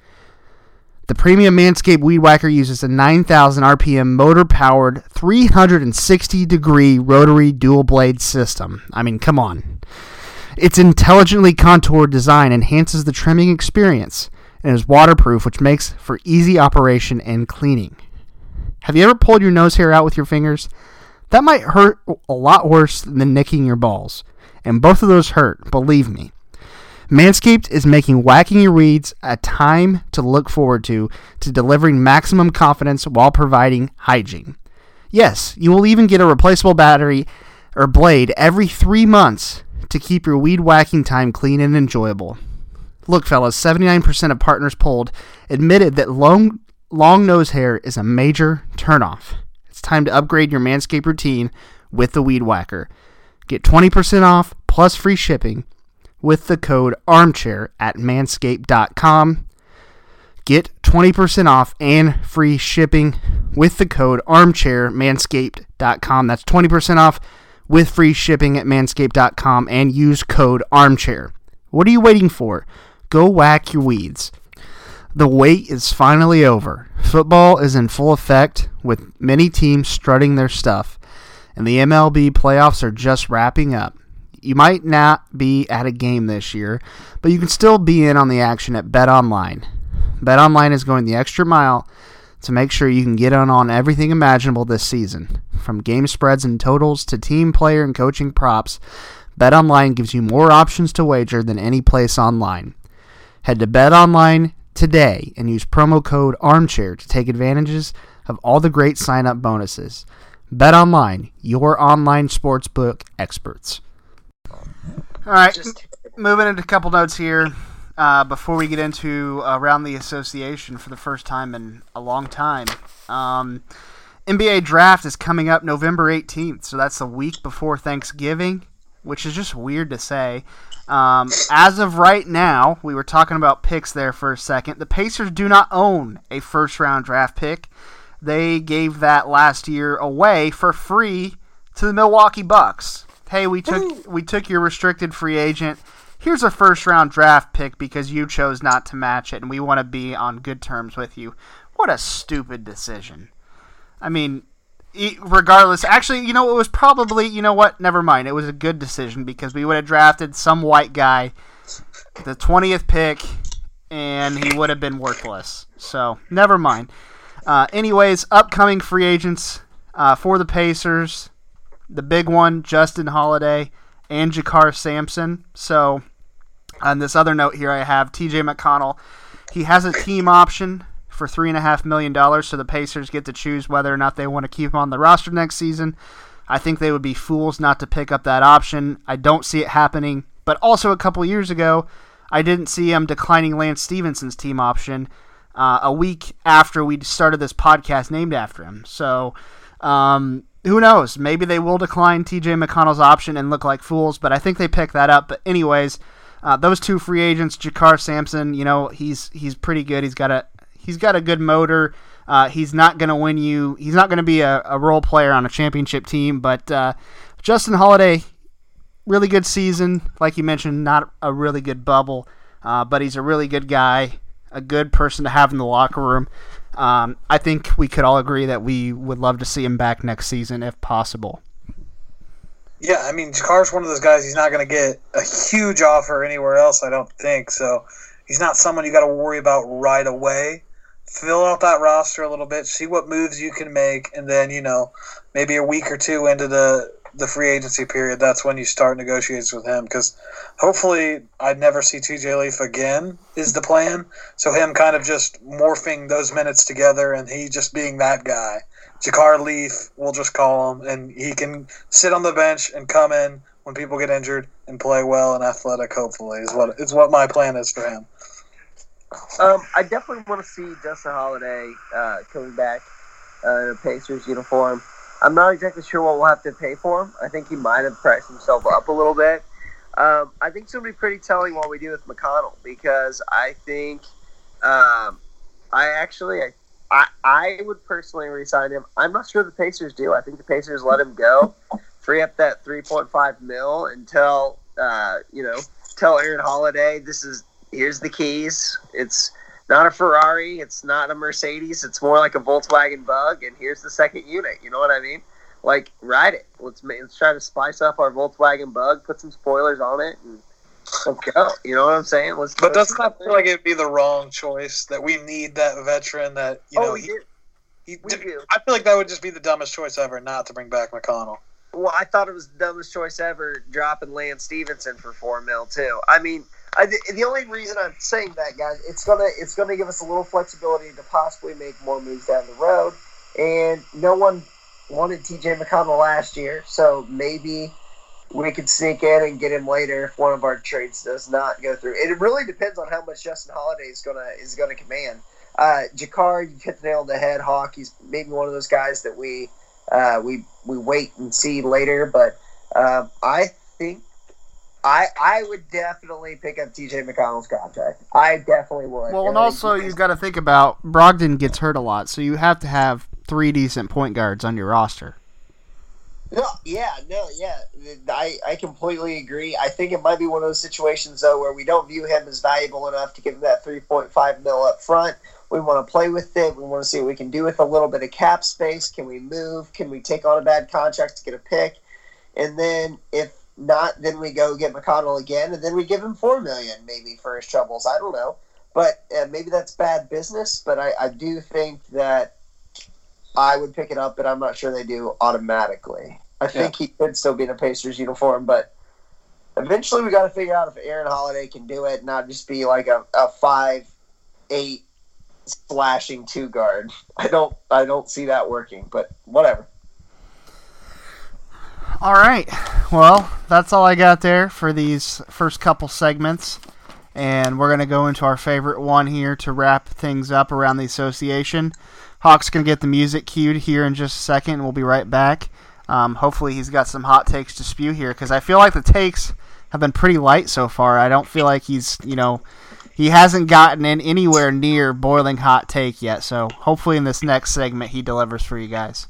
The premium Manscaped Weed Whacker uses a nine thousand R P M motor-powered three hundred sixty degree rotary dual-blade system. I mean, come on. Its intelligently contoured design enhances the trimming experience and is waterproof, which makes for easy operation and cleaning. Have you ever pulled your nose hair out with your fingers? That might hurt a lot worse than nicking your balls. And both of those hurt, believe me. Manscaped is making whacking your weeds a time to look forward to, to delivering maximum confidence while providing hygiene. Yes, you will even get a replaceable battery or blade every three months to keep your weed whacking time clean and enjoyable. Look, fellas, seventy-nine percent of partners polled admitted that long, long nose hair is a major turnoff. It's time to upgrade your Manscaped routine with the Weed Whacker. Get twenty percent off plus free shipping with the code armchair at manscaped dot com. Get twenty percent off and free shipping with the code armchair at manscaped dot com. That's twenty percent off with free shipping at manscaped dot com and use code armchair. What are you waiting for? Go whack your weeds. The wait is finally over. Football is in full effect with many teams strutting their stuff, and the M L B playoffs are just wrapping up. You might not be at a game this year, but you can still be in on the action at BetOnline. BetOnline is going the extra mile to make sure you can get in on everything imaginable this season. From game spreads and totals to team, player, and coaching props, BetOnline gives you more options to wager than any place online. Head to BetOnline today and use promo code ARMCHAIR to take advantages of all the great sign-up bonuses. BetOnline, your online sportsbook experts. All right, Just moving into a couple notes here uh, before we get into Around the Association for the first time in a long time. Um, N B A Draft is coming up November eighteenth, so that's a week before Thanksgiving, which is just weird to say. Um, as of right now, we were talking about picks there for a second. The Pacers do not own a first-round draft pick. They gave that last year away for free to the Milwaukee Bucks. Hey, we took we took your restricted free agent. Here's a first-round draft pick because you chose not to match it, and we want to be on good terms with you. What a stupid decision. I mean, regardless, actually, you know, it was probably, you know what, never mind. It was a good decision because we would have drafted some white guy, the twentieth pick, and he would have been worthless. So, never mind. Uh, anyways, upcoming free agents uh, for the Pacers. The big one, Justin Holiday and Jakar Sampson. So, On this other note here, I have T J McConnell. He has a team option for three point five million dollars, so the Pacers get to choose whether or not they want to keep him on the roster next season. I think they would be fools not to pick up that option. I don't see it happening. But also a couple years ago, I didn't see him declining Lance Stevenson's team option uh, a week after we started this podcast named after him. So um, who knows? Maybe they will decline T J McConnell's option and look like fools, but I think they pick that up. But anyways, uh, those two free agents, Jakar Sampson, you know, he's he's pretty good. He's got a he's got a good motor. Uh, he's not going to win you. He's not going to be a, a role player on a championship team. But uh, Justin Holiday, really good season. Like you mentioned, not a really good bubble. Uh, but he's a really good guy, a good person to have in the locker room. Um, I think we could all agree that we would love to see him back next season if possible. Yeah, I mean, Jakar's one of those guys, he's not going to get a huge offer anywhere else, I don't think. So he's not someone you got to worry about right away. Fill out that roster a little bit, see what moves you can make, and then, you know, maybe a week or two into the, the free agency period, that's when you start negotiations with him. Because hopefully I'd never see T J Leaf again is the plan. So him kind of just morphing those minutes together and he just being that guy. Jakar Leaf, we'll just call him, and he can sit on the bench and come in when people get injured and play well and athletic, hopefully, is what is what my plan is for him. Um, I definitely want to see Justin Holiday uh, coming back uh, in a Pacers uniform. I'm not exactly sure what we'll have to pay for him. I think he might have priced himself up a little bit. Um, I think it's going to be pretty telling what we do with McConnell, because I think um, I actually I, I I would personally re-sign him. I'm not sure the Pacers do. I think the Pacers let him go, free up that three point five mil, and tell uh, you know tell Aaron Holiday this is. Here's the keys. It's not a Ferrari. It's not a Mercedes. It's more like a Volkswagen Bug. And here's the second unit. You know what I mean? Like, ride it. Let's let's try to spice up our Volkswagen Bug. Put some spoilers on it, and let's go. You know what I'm saying? Let's. But doesn't that feel like it'd be the wrong choice? That we need that veteran. That you oh, know, we he, do. He, we do. I feel like that would just be the dumbest choice ever, not to bring back McConnell. Well, I thought it was the dumbest choice ever, dropping Lance Stevenson for four mil too. I mean. I, the only reason I'm saying that, guys, it's gonna it's gonna give us a little flexibility to possibly make more moves down the road. And no one wanted T J McConnell last year, so maybe we could sneak in and get him later if one of our trades does not go through. It really depends on how much Justin Holiday is gonna is gonna command. Uh, Jakar, you hit the nail on the head. Hawk, he's maybe one of those guys that we uh, we we wait and see later. But uh, I think. I I would definitely pick up T J McConnell's contract. I definitely would. Well, and also you've got to think about Brogdon gets hurt a lot, so you have to have three decent point guards on your roster. No, yeah, no, yeah. I, I completely agree. I think it might be one of those situations, though, where we don't view him as valuable enough to give him that three point five mil up front. We want to play with it. We want to see what we can do with a little bit of cap space. Can we move? Can we take on a bad contract to get a pick? And then if not, then we go get McConnell again, and then we give him four million dollars maybe for his troubles. I don't know. But uh, maybe that's bad business, but I, I do think that I would pick it up, but I'm not sure they do automatically. I think yeah. he could still be in a Pacers uniform, but eventually we got to figure out if Aaron Holiday can do it, not just be like a, a five eight slashing two guard. I don't I don't see that working, but whatever. All right. Well, that's all I got there for these first couple segments. And we're going to go into our favorite one here to wrap things up around the association. Hawk's going to get the music cued here in just a second, and we'll be right back. Um, hopefully he's got some hot takes to spew here, because I feel like the takes have been pretty light so far. I don't feel like he's, you know, he hasn't gotten in anywhere near boiling hot take yet. So hopefully in this next segment he delivers for you guys.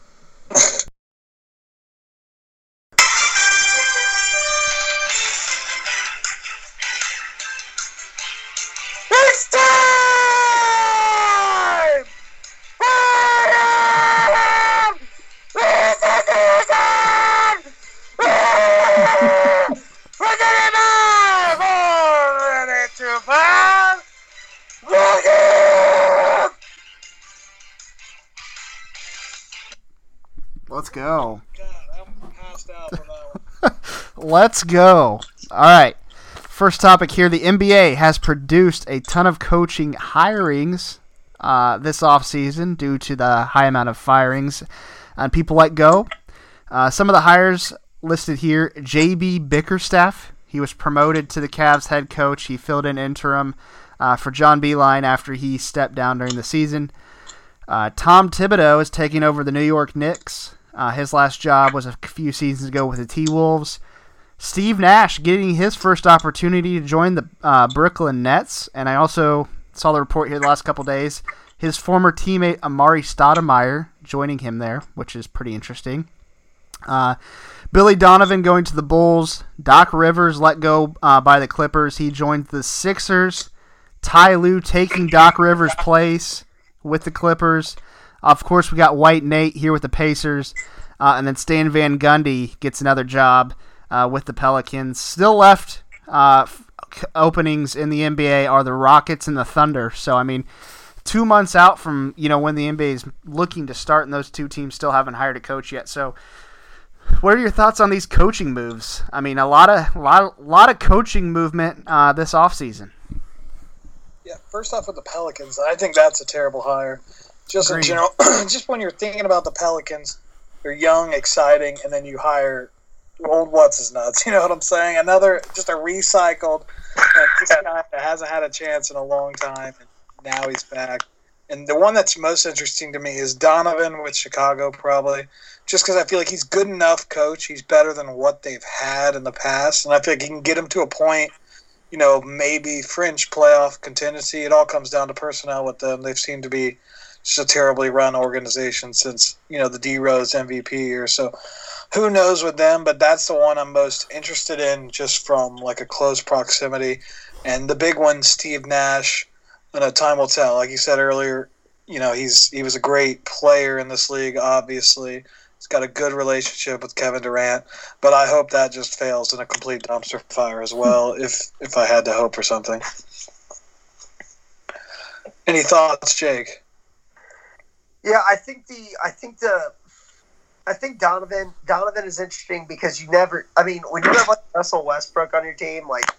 Let's go. God, I'm passed out for that one. Let's go. All right. first topic here. The N B A has produced a ton of coaching hirings uh, this offseason due to the high amount of firings and people let go. Uh, some of the hires listed here, J B Bickerstaff. He was promoted to the Cavs head coach. He filled in interim uh, for John Beilein after he stepped down during the season. Uh, Tom Thibodeau is taking over the New York Knicks. Uh, his last job was a few seasons ago with the T-Wolves. Steve Nash getting his first opportunity to join the uh, Brooklyn Nets. And I also saw the report here the last couple days. His former teammate Amari Stoudemire joining him there, which is pretty interesting. Uh, Billy Donovan going to the Bulls. Doc Rivers let go uh, by the Clippers. He joined the Sixers. Ty Lue taking Doc Rivers' place with the Clippers. Of course, we got White Nate here with the Pacers. Uh, and then Stan Van Gundy gets another job uh, with the Pelicans. Still left uh, f- openings in the N B A are the Rockets and the Thunder. So, I mean, two months out from, you know, when the N B A is looking to start, and those two teams still haven't hired a coach yet. So, what are your thoughts on these coaching moves? I mean, a lot of a lot, a lot of coaching movement uh, this offseason. Yeah, first off with the Pelicans, I think that's a terrible hire. Just Agreed. in general, just when you're thinking about the Pelicans, they're young, exciting, and then you hire old what's his nuts. You know what I'm saying? Another, just a recycled, uh, this guy that hasn't had a chance in a long time, and now he's back. And the one that's most interesting to me is Donovan with Chicago, probably. Just because I feel like he's good enough coach. He's better than what they've had in the past. And I feel like he can get them to a point, you know, maybe fringe playoff contingency. It all comes down to personnel with them. They've seemed to be just a terribly run organization since, you know, the D-Rose M V P year. So who knows with them, but that's the one I'm most interested in just from, like, a close proximity. And the big one, Steve Nash, you know, time will tell. Like you said earlier, you know, he's he was a great player in this league, obviously. He's got a good relationship with Kevin Durant, but I hope that just fails in a complete dumpster fire as well, if if I had to hope for something. Any thoughts, Jake? Yeah, I think the I think the I think Donovan Donovan is interesting because you never I mean, when you have like Russell Westbrook on your team, like,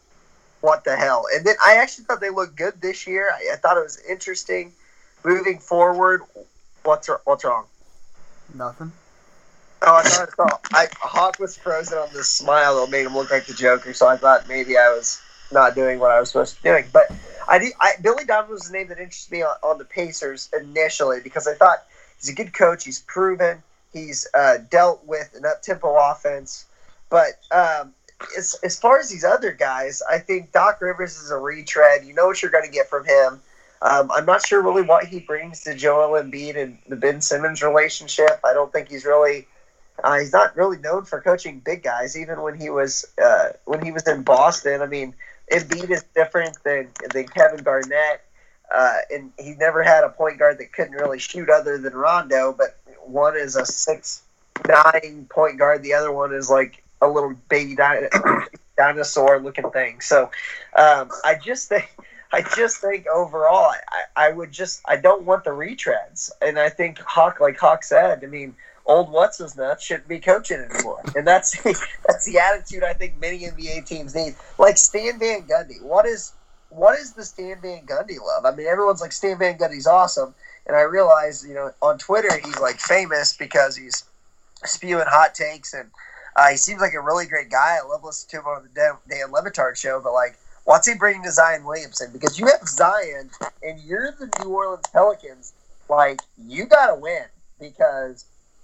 what the hell? And then I actually thought they looked good this year. I, I thought it was interesting. Moving forward, what's what's wrong? Nothing. Oh, I thought I saw I, Hawk was frozen on this smile that made him look like the Joker, so I thought maybe I was not doing what I was supposed to be doing. But I, did, I Billy Donovan was the name that interested me on, on the Pacers initially because I thought he's a good coach. He's proven. He's uh, dealt with an up-tempo offense. But um, as, as far as these other guys, I think Doc Rivers is a retread. You know what you're going to get from him. Um, I'm not sure really what he brings to Joel Embiid and the Ben Simmons relationship. I don't think he's really uh, he's not really known for coaching big guys. Even when he was uh, when he was in Boston, I mean, Embiid is different than than Kevin Garnett, uh, and he never had a point guard that couldn't really shoot other than Rondo. But one is a six nine point guard, the other one is like a little baby dinosaur looking thing. So um, I just think. I just think overall, I, I would just I don't want the retreads, and I think Hawk, like Hawk said, I mean, old what's his nuts shouldn't be coaching anymore, and that's that's the attitude I think many N B A teams need. Like Stan Van Gundy, what is what is the Stan Van Gundy love? I mean, everyone's like Stan Van Gundy's awesome, and I realize you know on Twitter he's like famous because he's spewing hot takes, and uh, he seems like a really great guy. I love listening to him on the Dan Le Batard show, but like. What's he bringing to Zion Williamson? Because you have Zion, and you're the New Orleans Pelicans. Like, you got to win because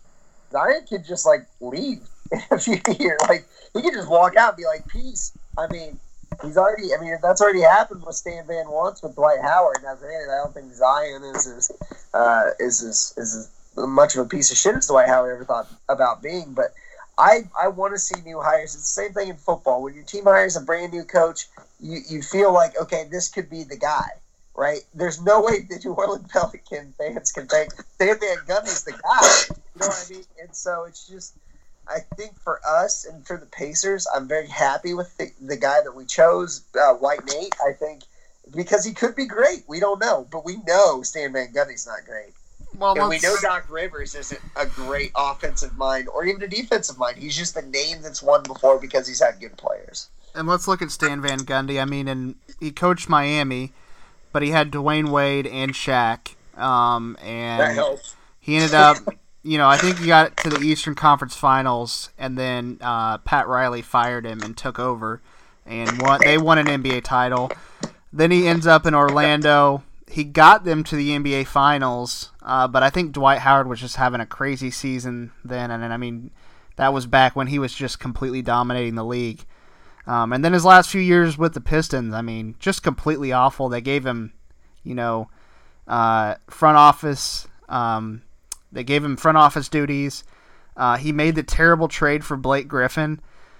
Zion could just, like, leave in a few years. Like, he could just walk out and be like, peace. I mean, he's already, I mean, that's already happened with Stan Van once with Dwight Howard. Now, granted, I don't think Zion is as, uh, is, as, is as much of a piece of shit as Dwight Howard ever thought about being. But I, I want to see new hires. It's the same thing in football. When your team hires a brand new coach, you, you feel like, okay, this could be the guy, right? There's no way the New Orleans Pelican fans can think Stan Van Gundy's the guy. You know what I mean? And so it's just, I think for us and for the Pacers, I'm very happy with the, the guy that we chose, uh, White Nate. I think because he could be great. We don't know, but we know Stan Van Gundy's not great. Well, and we know Doc Rivers isn't a great offensive mind or even a defensive mind. He's just a name that's won before because he's had good players. and let's look at Stan Van Gundy. I mean, and he coached Miami, but he had Dwayne Wade and Shaq. Um, and That helps. he ended up, you know, I think he got to the Eastern Conference Finals, and then uh, Pat Riley fired him and took over, and won, they won an N B A title. Then he ends up in Orlando. He got them to the N B A Finals, uh, but I think Dwight Howard was just having a crazy season then, and, and I mean, that was back when he was just completely dominating the league. Um, and then his last few years with the Pistons, I mean, just completely awful. They gave him, you know, uh, front office. Um, they gave him front office duties. Uh, he made the terrible trade for Blake Griffin.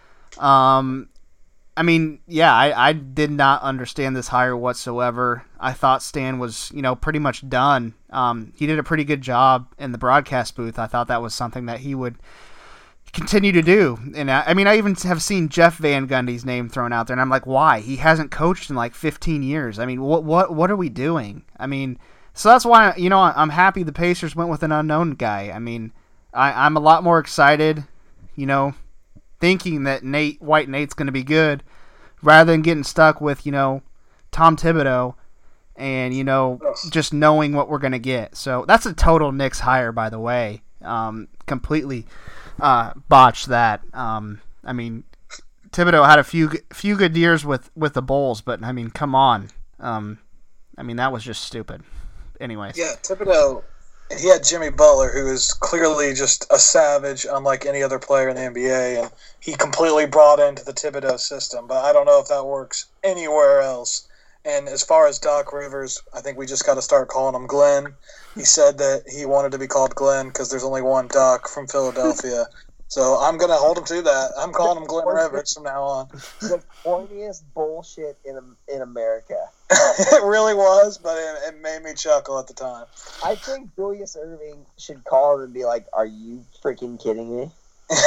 Um, I mean, yeah, I, I did not understand this hire whatsoever. I thought Stan was, you know, pretty much done. Um, he did a pretty good job in the broadcast booth. I thought that was something that he would continue to do. And I, I mean, I even have seen Jeff Van Gundy's name thrown out there, and I'm like, why? He hasn't coached in like fifteen years. I mean, what what what are we doing? I mean, so that's why, you know, I'm happy the Pacers went with an unknown guy. I mean, I, I'm a lot more excited, you know, thinking that Nate White Nate's going to be good, rather than getting stuck with, you know, Tom Thibodeau and, you know, just knowing what we're going to get. So that's a total Knicks hire, by the way. Um, completely uh, botched that. Um, I mean, Thibodeau had a few few good years with, with the Bulls, but, I mean, come on. Um, I mean, that was just stupid. Anyways. Yeah, Thibodeau, he had Jimmy Butler, who is clearly just a savage, unlike any other player in the N B A, and he completely brought into the Thibodeau system. But I don't know if that works anywhere else. And as far as Doc Rivers, I think we just got to start calling him Glenn. He said that he wanted to be called Glenn because there's only one Doc from Philadelphia. So I'm going to hold him to that. I'm calling him Glenn Rivers from now on. The corniest bullshit in in America. It really was, but it, it made me chuckle at the time. I think Julius Erving should call him and be like, "Are you freaking kidding me?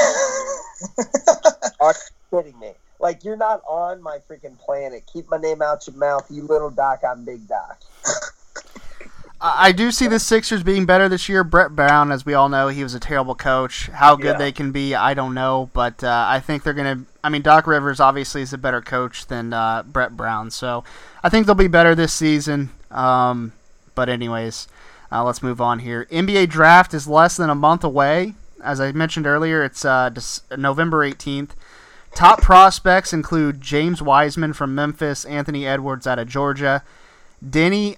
Are you kidding me? Like, you're not on my freaking planet. Keep my name out your mouth, you little Doc. I'm Big Doc." I do see the Sixers being better this year. Brett Brown, as we all know, he was a terrible coach. How good Yeah. they can be, I don't know. But uh, I think they're going to – I mean, Doc Rivers obviously is a better coach than uh, Brett Brown. So I think they'll be better this season. Um, but anyways, uh, let's move on here. N B A draft is less than a month away. As I mentioned earlier, it's uh, November eighteenth. Top prospects include James Wiseman from Memphis, Anthony Edwards out of Georgia, Denny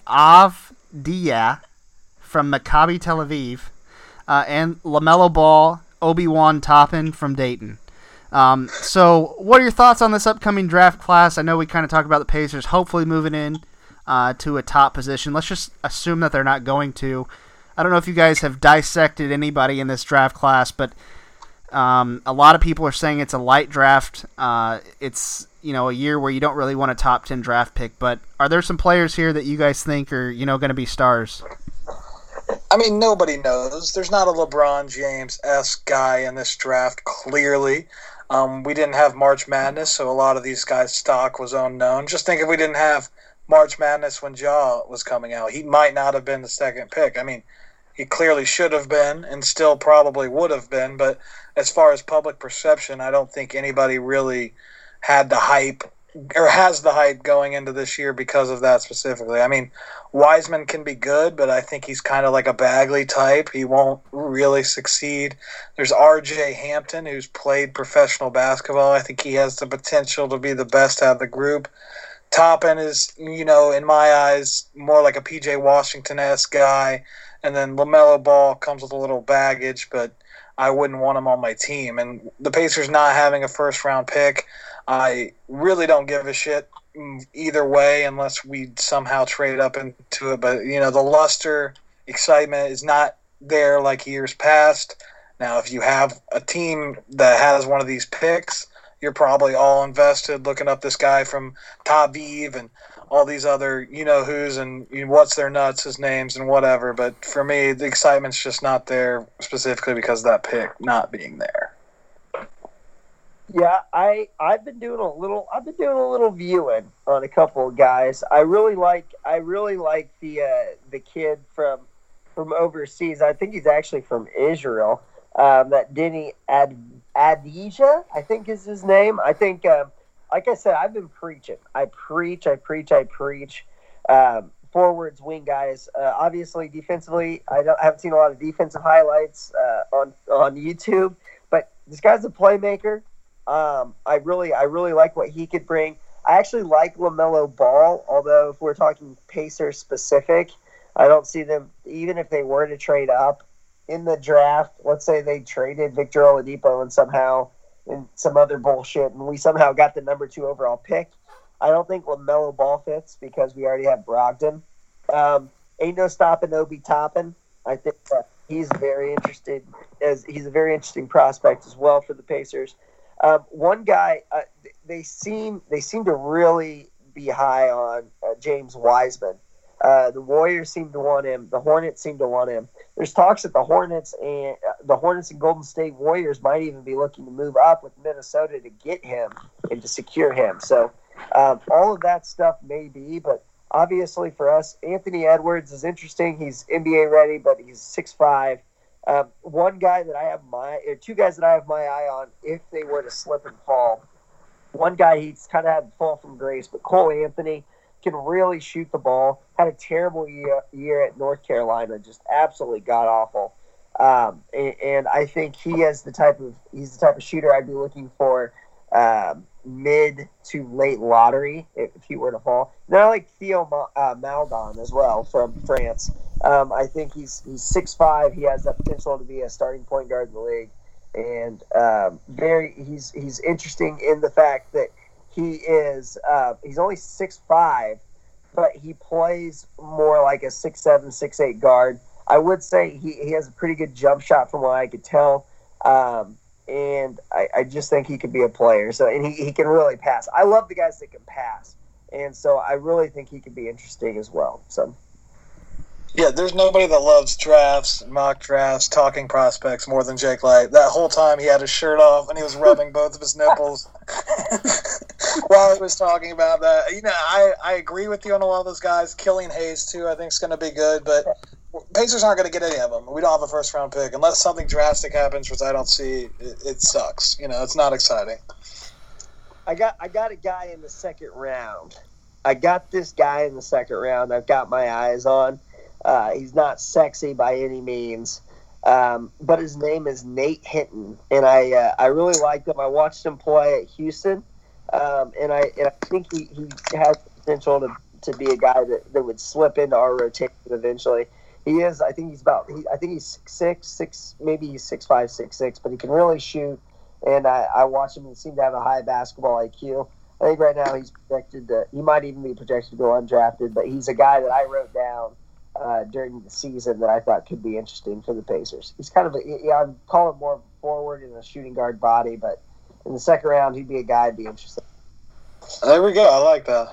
Avdia from Maccabi Tel Aviv, uh, and LaMelo Ball, Obi-Wan Toppin from Dayton. Um, so what are your thoughts on this upcoming draft class? I know we kind of talked about the Pacers hopefully moving in uh, to a top position. Let's just assume that they're not going to. I don't know if you guys have dissected anybody in this draft class, but um, a lot of people are saying it's a light draft. Uh, it's, you know, a year where you don't really want a top ten draft pick, but are there some players here that you guys think are, you know, going to be stars? I mean, nobody knows. There's not a LeBron James-esque guy in this draft, clearly. Um, we didn't have March Madness, so a lot of these guys' stock was unknown. Just think if we didn't have March Madness when Ja was coming out, he might not have been the second pick. I mean, he clearly should have been and still probably would have been, but as far as public perception, I don't think anybody really had the hype or has the hype going into this year because of that specifically. I mean, Wiseman can be good, but I think he's kind of like a Bagley type. He won't really succeed. There's R J Hampton, who's played professional basketball. I think he has the potential to be the best out of the group. Toppin is, you know, in my eyes, more like a P J Washington-esque guy. And then LaMelo Ball comes with a little baggage, but I wouldn't want him on my team. And the Pacers not having a first-round pick, I really don't give a shit either way unless we somehow trade up into it. But, you know, the luster, excitement is not there like years past. Now, if you have a team that has one of these picks, you're probably all invested looking up this guy from Taviv and all these other you-know-who's and you know, what's their nuts, his names and whatever. But for me, the excitement's just not there specifically because of that pick not being there. Yeah, I I've been doing a little I've been doing a little viewing on a couple of guys. I really like I really like the uh, the kid from from overseas. I think he's actually from Israel. Um, that Denny Ad Adija, I think is his name. I think um, like I said, I've been preaching. I preach, I preach, I preach. Um, forwards, wing guys. Uh, obviously, defensively, I, don't, I haven't seen a lot of defensive highlights uh, on on YouTube, but this guy's a playmaker. Um, I really, I really like what he could bring. I actually like LaMelo Ball, although if we're talking Pacers specific, I don't see them, even if they were to trade up in the draft, let's say they traded Victor Oladipo and somehow and some other bullshit, and we somehow got the number two overall pick. I don't think LaMelo Ball fits because we already have Brogdon. Um, ain't no stopping Obi Toppin. I think that he's very interested as he's a very interesting prospect as well for the Pacers. Um, one guy uh, they seem they seem to really be high on uh, James Wiseman. Uh, the Warriors seem to want him. The Hornets seem to want him. There's talks that the Hornets and uh, the Hornets and Golden State Warriors might even be looking to move up with Minnesota to get him and to secure him. So um, all of that stuff may be, but obviously for us, Anthony Edwards is interesting. He's N B A ready, but he's six five. Um, one guy that I have my, or two guys that I have my eye on if they were to slip and fall. One guy, he's kind of had fall from grace, but Cole Anthony can really shoot the ball. Had a terrible year, year at North Carolina, just absolutely god awful. Um, and, and I think he has the type of he's the type of shooter I'd be looking for um, mid to late lottery if, if he were to fall. Now I like Theo uh, Maldon as well from France. Um, I think he's he's six five. He has the potential to be a starting point guard in the league, and um, very he's he's interesting in the fact that he is uh, he's only six five, but he plays more like a six seven, six eight guard. I would say he, he has a pretty good jump shot from what I could tell, um, and I, I just think he could be a player. So and he, he can really pass. I love the guys that can pass, and so I really think he could be interesting as well. So. Yeah, there's nobody that loves drafts, mock drafts, talking prospects more than Jake Light. That whole time he had his shirt off and he was rubbing both of his nipples while he was talking about that. You know, I, I agree with you on a lot of those guys. Killian Hayes, too, I think is going to be good, but Pacers aren't going to get any of them. We don't have a first-round pick. Unless something drastic happens, which I don't see, it, it sucks. You know, it's not exciting. I got I got a guy in the second round. I got this guy in the second round I've got my eyes on. Uh, he's not sexy by any means, um, but his name is Nate Hinton, and I uh, I really liked him. I watched him play at Houston, um, and I and I think he, he has the potential to, to be a guy that, that would slip into our rotation eventually. He is. I think he's about. He, I think he's six six, six maybe he's six five, six six, but he can really shoot. And I, I watch him and seem to have a high basketball I Q. I think right now he's projected to. He might even be projected to go undrafted, but he's a guy that I wrote down Uh, during the season that I thought could be interesting for the Pacers. He's kind of a, yeah, I'd call him more forward in a shooting guard body, but in the second round, he'd be a guy I'd be interested in. There we go. I like that.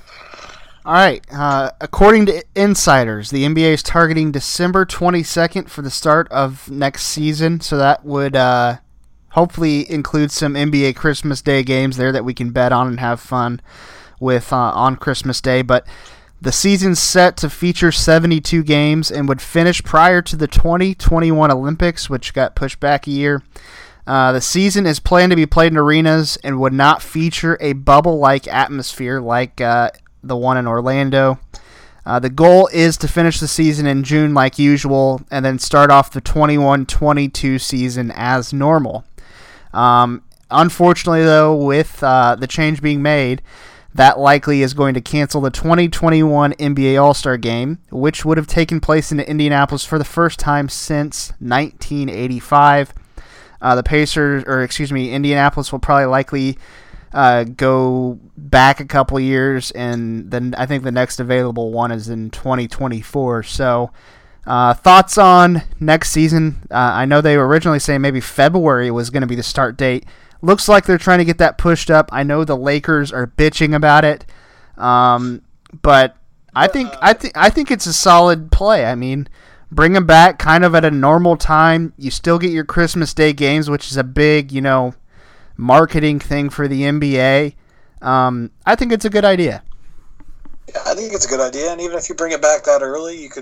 All right. Uh, according to insiders, the N B A is targeting December twenty-second for the start of next season, so that would uh, hopefully include some N B A Christmas Day games there that we can bet on and have fun with uh, on Christmas Day, but the season's set to feature seventy-two games and would finish prior to the twenty twenty-one Olympics, which got pushed back a year. Uh, the season is planned to be played in arenas and would not feature a bubble-like atmosphere like uh, the one in Orlando. Uh, the goal is to finish the season in June like usual and then start off the twenty-one twenty-two season as normal. Um, unfortunately, though, with uh, the change being made, that likely is going to cancel the twenty twenty-one N B A All-Star Game, which would have taken place in Indianapolis for the first time since nineteen eighty-five. Uh, the Pacers, or excuse me, Indianapolis will probably likely uh, go back a couple years, and then I think the next available one is in twenty twenty-four. So, uh, thoughts on next season? Uh, I know they were originally saying maybe February was going to be the start date. Looks like they're trying to get that pushed up. I know the Lakers are bitching about it, um, but I think I think I think it's a solid play. I mean, bring them back kind of at a normal time. You still get your Christmas Day games, which is a big, you know, marketing thing for the N B A. Um, I think it's a good idea. Yeah, I think it's a good idea, and even if you bring it back that early, you could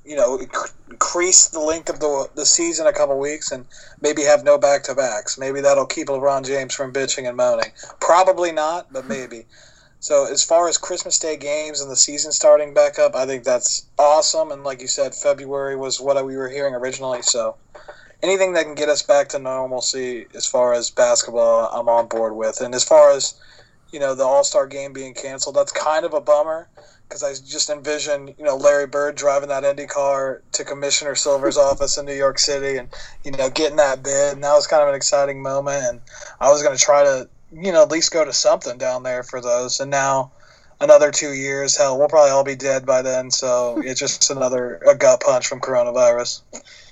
you know, increase the length of the the season a couple weeks and maybe have no back-to-backs. Maybe that'll keep LeBron James from bitching and moaning. Probably not, but maybe. So as far as Christmas Day games and the season starting back up, I think that's awesome. And like you said, February was what we were hearing originally. So anything that can get us back to normalcy as far as basketball, I'm on board with. And as far as, you know, the All-Star game being canceled, that's kind of a bummer. Because I just envision, you know, Larry Bird driving that Indy car to Commissioner Silver's office in New York City and, you know, getting that bid. And that was kind of an exciting moment. And I was going to try to, you know, at least go to something down there for those. And now another two years, hell, we'll probably all be dead by then. So it's just another a gut punch from coronavirus.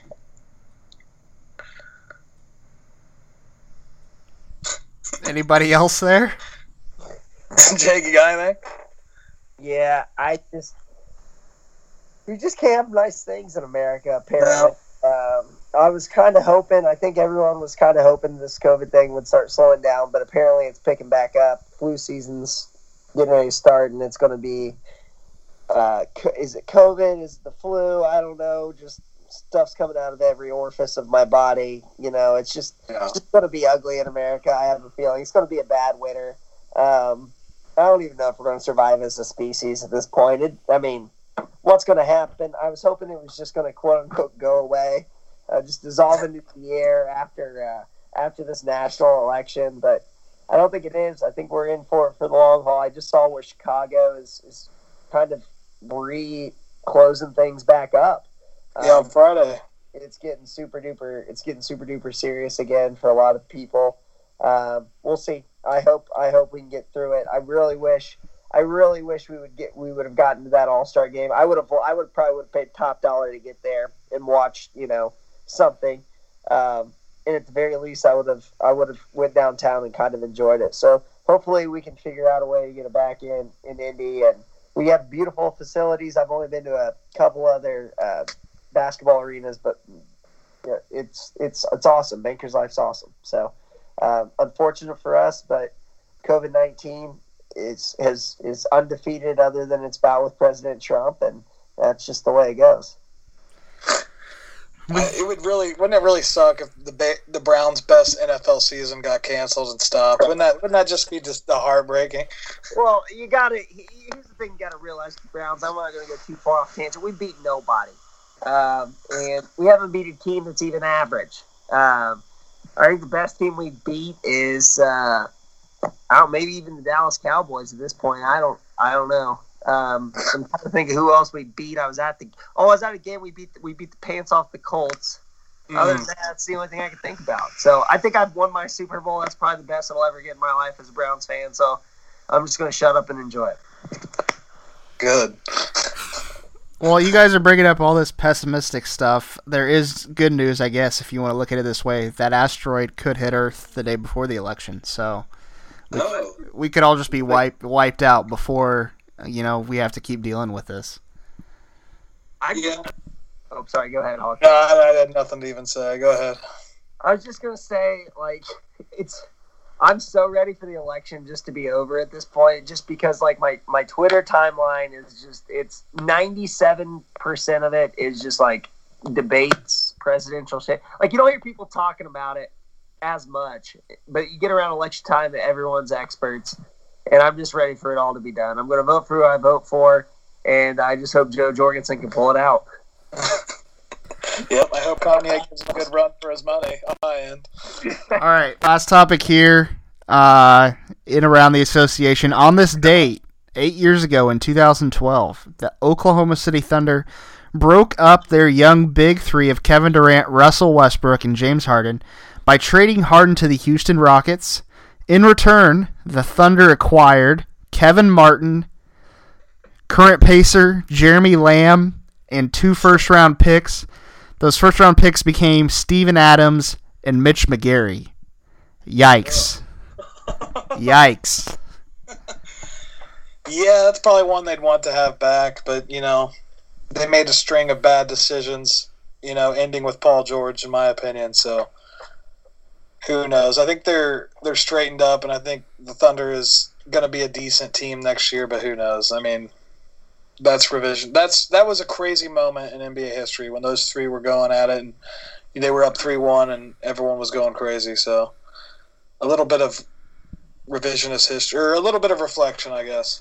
Anybody else there? Jake, you got anything? Yeah, I just we just can't have nice things in America. Apparently, no. um, I was kind of hoping. I think everyone was kind of hoping this COVID thing would start slowing down, but apparently it's picking back up. Flu season's getting ready to start, and it's going to be. Uh, is it COVID? Is it the flu? I don't know. Just stuff's coming out of every orifice of my body. You know, it's just yeah. it's just going to be ugly in America. I have a feeling it's going to be a bad winter. Um, I don't even know if we're going to survive as a species at this point. It, I mean, what's going to happen? I was hoping it was just going to quote unquote go away, uh, just dissolve into the air after uh, after this national election. But I don't think it is. I think we're in for it for the long haul. I just saw where Chicago is, is kind of re closing things back up. Yeah, on um, Friday. It's getting super duper. It's getting super duper serious again for a lot of people. Um, we'll see. I hope. I hope we can get through it. I really wish. I really wish we would get. We would have gotten to that All-Star game. I would have. I would probably would have paid top dollar to get there and watch. You know, something. Um, and at the very least, I would have. I would have went downtown and kind of enjoyed it. So hopefully, we can figure out a way to get it back in in Indy. And we have beautiful facilities. I've only been to a couple other uh, basketball arenas, but yeah, it's it's it's awesome. Bankers Life's awesome. So. Um, unfortunate for us, but COVID nineteen is is is undefeated other than its bout with President Trump, and that's just the way it goes. Uh, it would really wouldn't it really suck if the ba- the Browns' best N F L season got canceled and stopped? Wouldn't that wouldn't that just be just the heartbreaking? Well, you got to. Here's the thing: you got to realize the Browns. I'm not going to go too far off tangent. We beat nobody, um, and we haven't beat a team that's even average. Um, I think the best team we beat is, uh, I don't, maybe even the Dallas Cowboys at this point. I don't, I don't know. Um, I'm trying to think of who else we beat. I was at the, oh, I was at a game we beat. The, we beat the pants off the Colts. Mm. Other than that, that's the only thing I can think about. So I think I've won my Super Bowl. That's probably the best I'll ever get in my life as a Browns fan. So I'm just going to shut up and enjoy it. Good. Well, you guys are bringing up all this pessimistic stuff. There is good news, I guess, if you want to look at it this way. That asteroid could hit Earth the day before the election, so we, oh. we could all just be wiped wiped out before, you know, we have to keep dealing with this. I yeah. Oh, sorry. Go ahead, Hawk. No, I had nothing to even say. Go ahead. I was just gonna say, like, it's. I'm so ready for the election just to be over at this point, just because, like, my, my Twitter timeline is just, it's ninety-seven percent of it is just, like, debates, presidential shit. Like, you don't hear people talking about it as much, but you get around election time that everyone's experts, and I'm just ready for it all to be done. I'm going to vote for who I vote for, and I just hope Joe Jorgensen can pull it out. Yep, I hope Kanye gives a good run for his money on my end. All right, last topic here, uh, in around the association. On this date, eight years ago in two thousand twelve, the Oklahoma City Thunder broke up their young big three of Kevin Durant, Russell Westbrook, and James Harden by trading Harden to the Houston Rockets. In return, the Thunder acquired Kevin Martin, current Pacer Jeremy Lamb, and two first-round picks. Those first-round picks became Steven Adams and Mitch McGary. Yikes. Yikes. Yeah, that's probably one they'd want to have back, but, you know, they made a string of bad decisions, you know, ending with Paul George, in my opinion, so who knows. I think they're they're straightened up, and I think the Thunder is going to be a decent team next year, but who knows. I mean, That's revision. That's that was a crazy moment in N B A history when those three were going at it, and they were up three one, and everyone was going crazy. So, a little bit of revisionist history, or a little bit of reflection, I guess.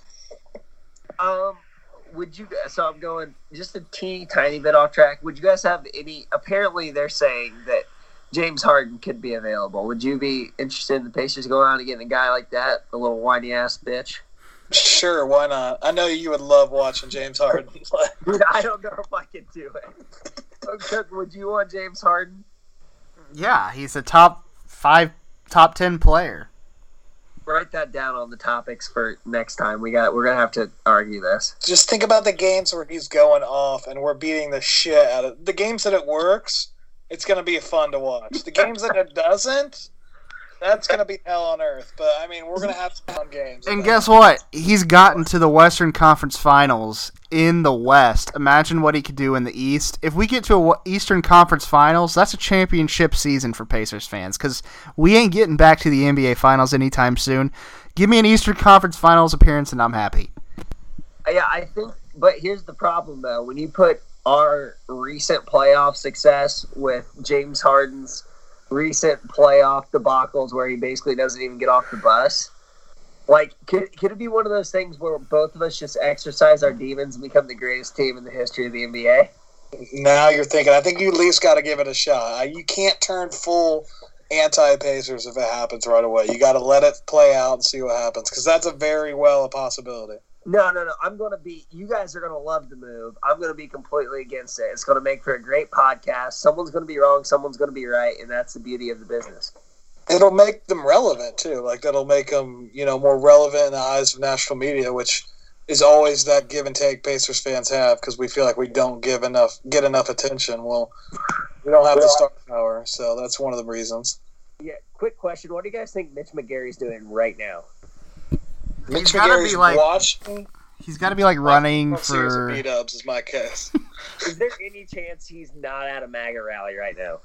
Um, would you? So I'm going just a teeny tiny bit off track. Would you guys have any? Apparently, they're saying that James Harden could be available. Would you be interested in the Pacers going out and getting a guy like that, a little whiny ass bitch? Sure, why not? I know you would love watching James Harden. Dude, I don't know if I could do it. Cook, would you want James Harden? Yeah, he's a top five, top ten player. Write that down on the topics for next time. We got. We're gonna have to argue this. Just think about the games where he's going off and we're beating the shit out of the games that it works. It's gonna be fun to watch. The games that it doesn't, that's going to be hell on earth. But, I mean, we're going to have some fun games. And guess what? He's gotten to the Western Conference Finals in the West. Imagine what he could do in the East. If we get to a Eastern Conference Finals, that's a championship season for Pacers fans because we ain't getting back to the N B A Finals anytime soon. Give me an Eastern Conference Finals appearance and I'm happy. Yeah, I think – but here's the problem, though. When you put our recent playoff success with James Harden's recent playoff debacles where he basically doesn't even get off the bus. Like, could, could it be one of those things where both of us just exercise our demons and become the greatest team in the history of the N B A? Now you're thinking. I think you at least got to give it a shot. You can't turn full anti-Pacers if it happens right away. You got to let it play out and see what happens because that's a very well a possibility. No, no, no. I'm going to be – you guys are going to love the move. I'm going to be completely against it. It's going to make for a great podcast. Someone's going to be wrong. Someone's going to be right, and that's the beauty of the business. It'll make them relevant, too. Like, that'll make them, you know, more relevant in the eyes of national media, which is always that give and take Pacers fans have because we feel like we don't give enough, get enough attention. Well, we don't have the star power, so that's one of the reasons. Yeah, quick question. What do you guys think Mitch McGary's doing right now? Mitch McGary's be like, watching. He's got to be like running like, for beat-ups is my guess. Is there any chance he's not at a MAGA rally right now?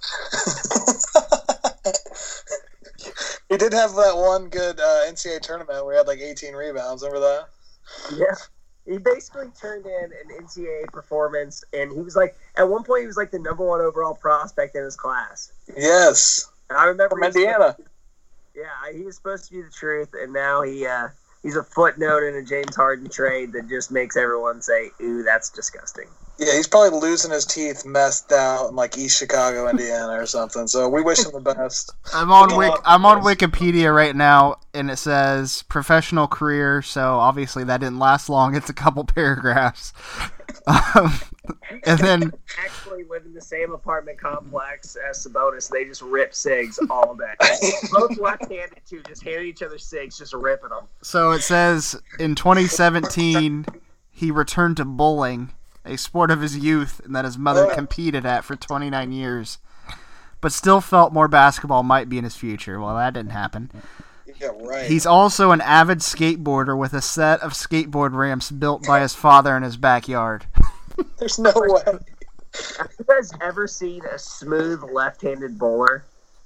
He did have that one good uh, N C A A tournament where he had like eighteen rebounds. Remember that? Yeah. He basically turned in an N C A A performance, and he was like, at one point, he was like the number one overall prospect in his class. Yes. And I remember from Indiana. To, yeah, he was supposed to be the truth, and now he. Uh, He's a footnote in a James Harden trade that just makes everyone say, ooh, that's disgusting. Yeah, he's probably losing his teeth messed out in like East Chicago, Indiana or something. So we wish him the best. I'm on Wik- I'm on Wikipedia right now, and it says professional career, so obviously that didn't last long. It's a couple paragraphs. Um, and then actually live in the same apartment complex as Sabonis. They just rip cigs all day. Both left-handed too, just handing each other cigs, just ripping them. So it says in twenty seventeen he returned to bowling, a sport of his youth and that his mother yeah. competed at for twenty-nine years, but still felt more basketball might be in his future. Well, that didn't happen. Yeah, right. He's also an avid skateboarder with a set of skateboard ramps built by his father in his backyard. There's no way. Have you guys ever seen a smooth left-handed bowler?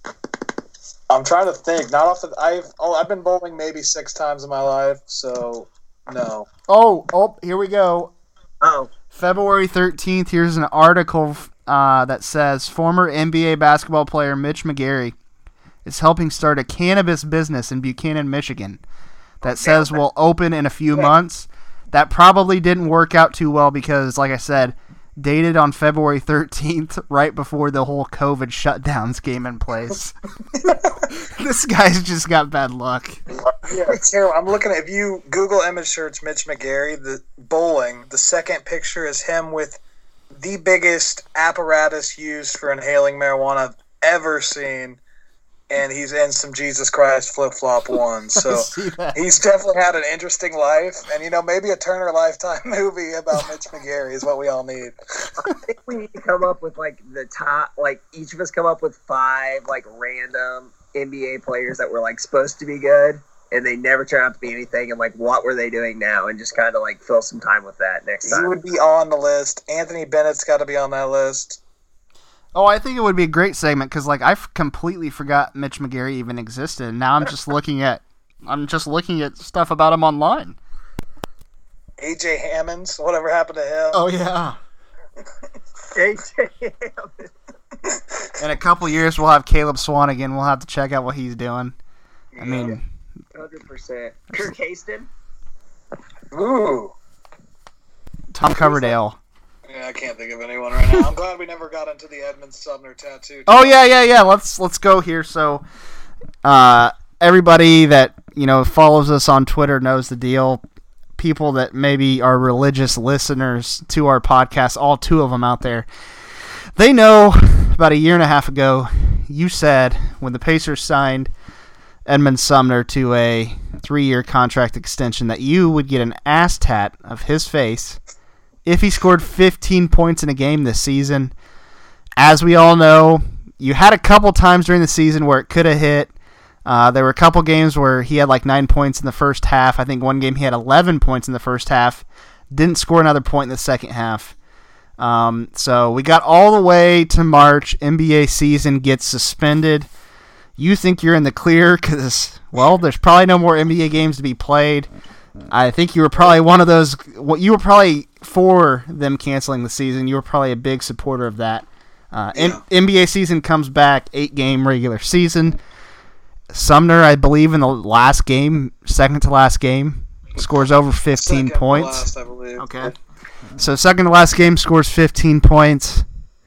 I'm trying to think. Not off the. I've oh, I've been bowling maybe six times in my life, so no. Oh, oh, here we go. Oh, February thirteenth. Here's an article uh, that says former N B A basketball player Mitch McGary is helping start a cannabis business in Buchanan, Michigan that says will open in a few months. That probably didn't work out too well because, like I said, dated on February thirteenth, right before the whole COVID shutdowns came in place. This guy's just got bad luck. Yeah, it's terrible. I'm looking at, if you Google image search Mitch McGary, the bowling, the second picture is him with the biggest apparatus used for inhaling marijuana I've ever seen. And he's in some Jesus Christ flip-flop ones. So he's definitely had an interesting life. And, you know, maybe a Turner Lifetime movie about Mitch McGary is what we all need. I think we need to come up with, like, the top, like, each of us come up with five, like, random N B A players that were, like, supposed to be good. And they never turn out to be anything. And, like, what were they doing now? And just kind of, like, fill some time with that next time. He would be on the list. Anthony Bennett's got to be on that list. Oh, I think it would be a great segment because, like, I f- completely forgot Mitch McGary even existed. And now I'm just looking at, I'm just looking at stuff about him online. A J Hammonds, whatever happened to him? Oh yeah. A J Hammond. In a couple years, we'll have Caleb Swan again. We'll have to check out what he's doing. I mean, one hundred percent. Kirk Haston. Ooh. Tom Coverdale. Yeah, I can't think of anyone right now. I'm glad we never got into the Edmund Sumner tattoo. Oh yeah, yeah, yeah. Let's let's go here. So, uh, everybody that you know follows us on Twitter knows the deal. People that maybe are religious listeners to our podcast, all two of them out there, they know about a year and a half ago, you said when the Pacers signed Edmund Sumner to a three-year contract extension that you would get an ass tat of his face if he scored fifteen points in a game this season. As we all know, you had a couple times during the season where it could have hit. Uh, there were a couple games where he had like nine points in the first half. I think one game he had eleven points in the first half. Didn't score another point in the second half. Um, so we got all the way to March. N B A season gets suspended. You think you're in the clear because, well, there's probably no more N B A games to be played. I think you were probably one of those. You were probably for them canceling the season. You were probably a big supporter of that. Uh, yeah. N B A season comes back, eight-game regular season. Sumner, I believe, in the last game, second to last game, scores over fifteen second points. To last, I believe. Okay. So second to last game, scores fifteen points,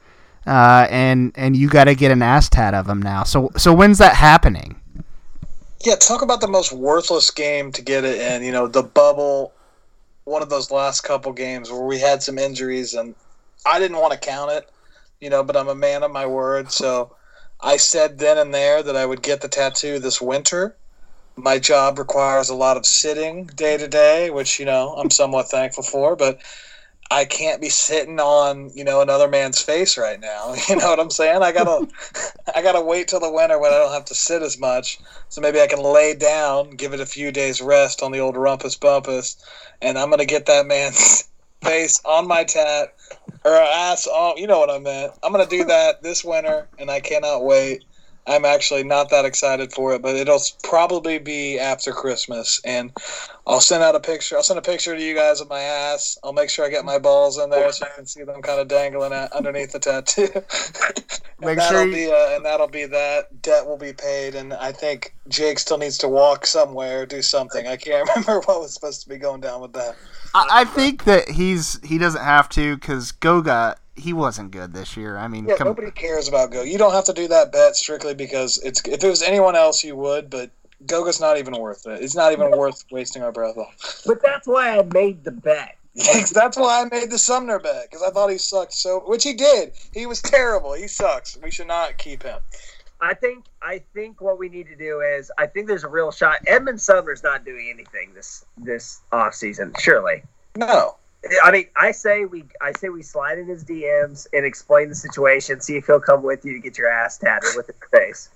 uh, and and you got to get an ass tat of him now. So so when's that happening? Yeah, talk about the most worthless game to get it in. You know, the bubble, one of those last couple games where we had some injuries, and I didn't want to count it, you know, but I'm a man of my word, so I said then and there that I would get the tattoo this winter. My job requires a lot of sitting day to day, which, you know, I'm somewhat thankful for, but I can't be sitting on, you know, another man's face right now. You know what I'm saying? I gotta, I gotta wait till the winter when I don't have to sit as much, so maybe I can lay down, give it a few days rest on the old rumpus bumpus, and I'm gonna get that man's face on my tat or ass on. You know what I meant. I'm gonna do that this winter, and I cannot wait. I'm actually not that excited for it, but it'll probably be after Christmas, and I'll send out a picture. I'll send a picture to you guys of my ass. I'll make sure I get my balls in there so you can see them kind of dangling at, underneath the tattoo. and Make that'll sure you... be uh, and that'll be that. Debt will be paid, and I think Jake still needs to walk somewhere or do something. I can't remember what was supposed to be going down with that. I, I think that he's he doesn't have to because Goga. He wasn't good this year. I mean, yeah, come... nobody cares about Go. You don't have to do that bet strictly because it's if it was anyone else, you would, but Goga's not even worth it. It's not even worth wasting our breath on. But that's why I made the bet. That's why I made the Sumner bet, because I thought he sucked so, which he did. He was terrible. He sucks. We should not keep him. I think I think what we need to do is I think there's a real shot. Edmund Sumner's not doing anything this this offseason, surely. No. I mean, I say we, I say we slide in his D Ms and explain the situation. See if he'll come with you to get your ass tatted with his face.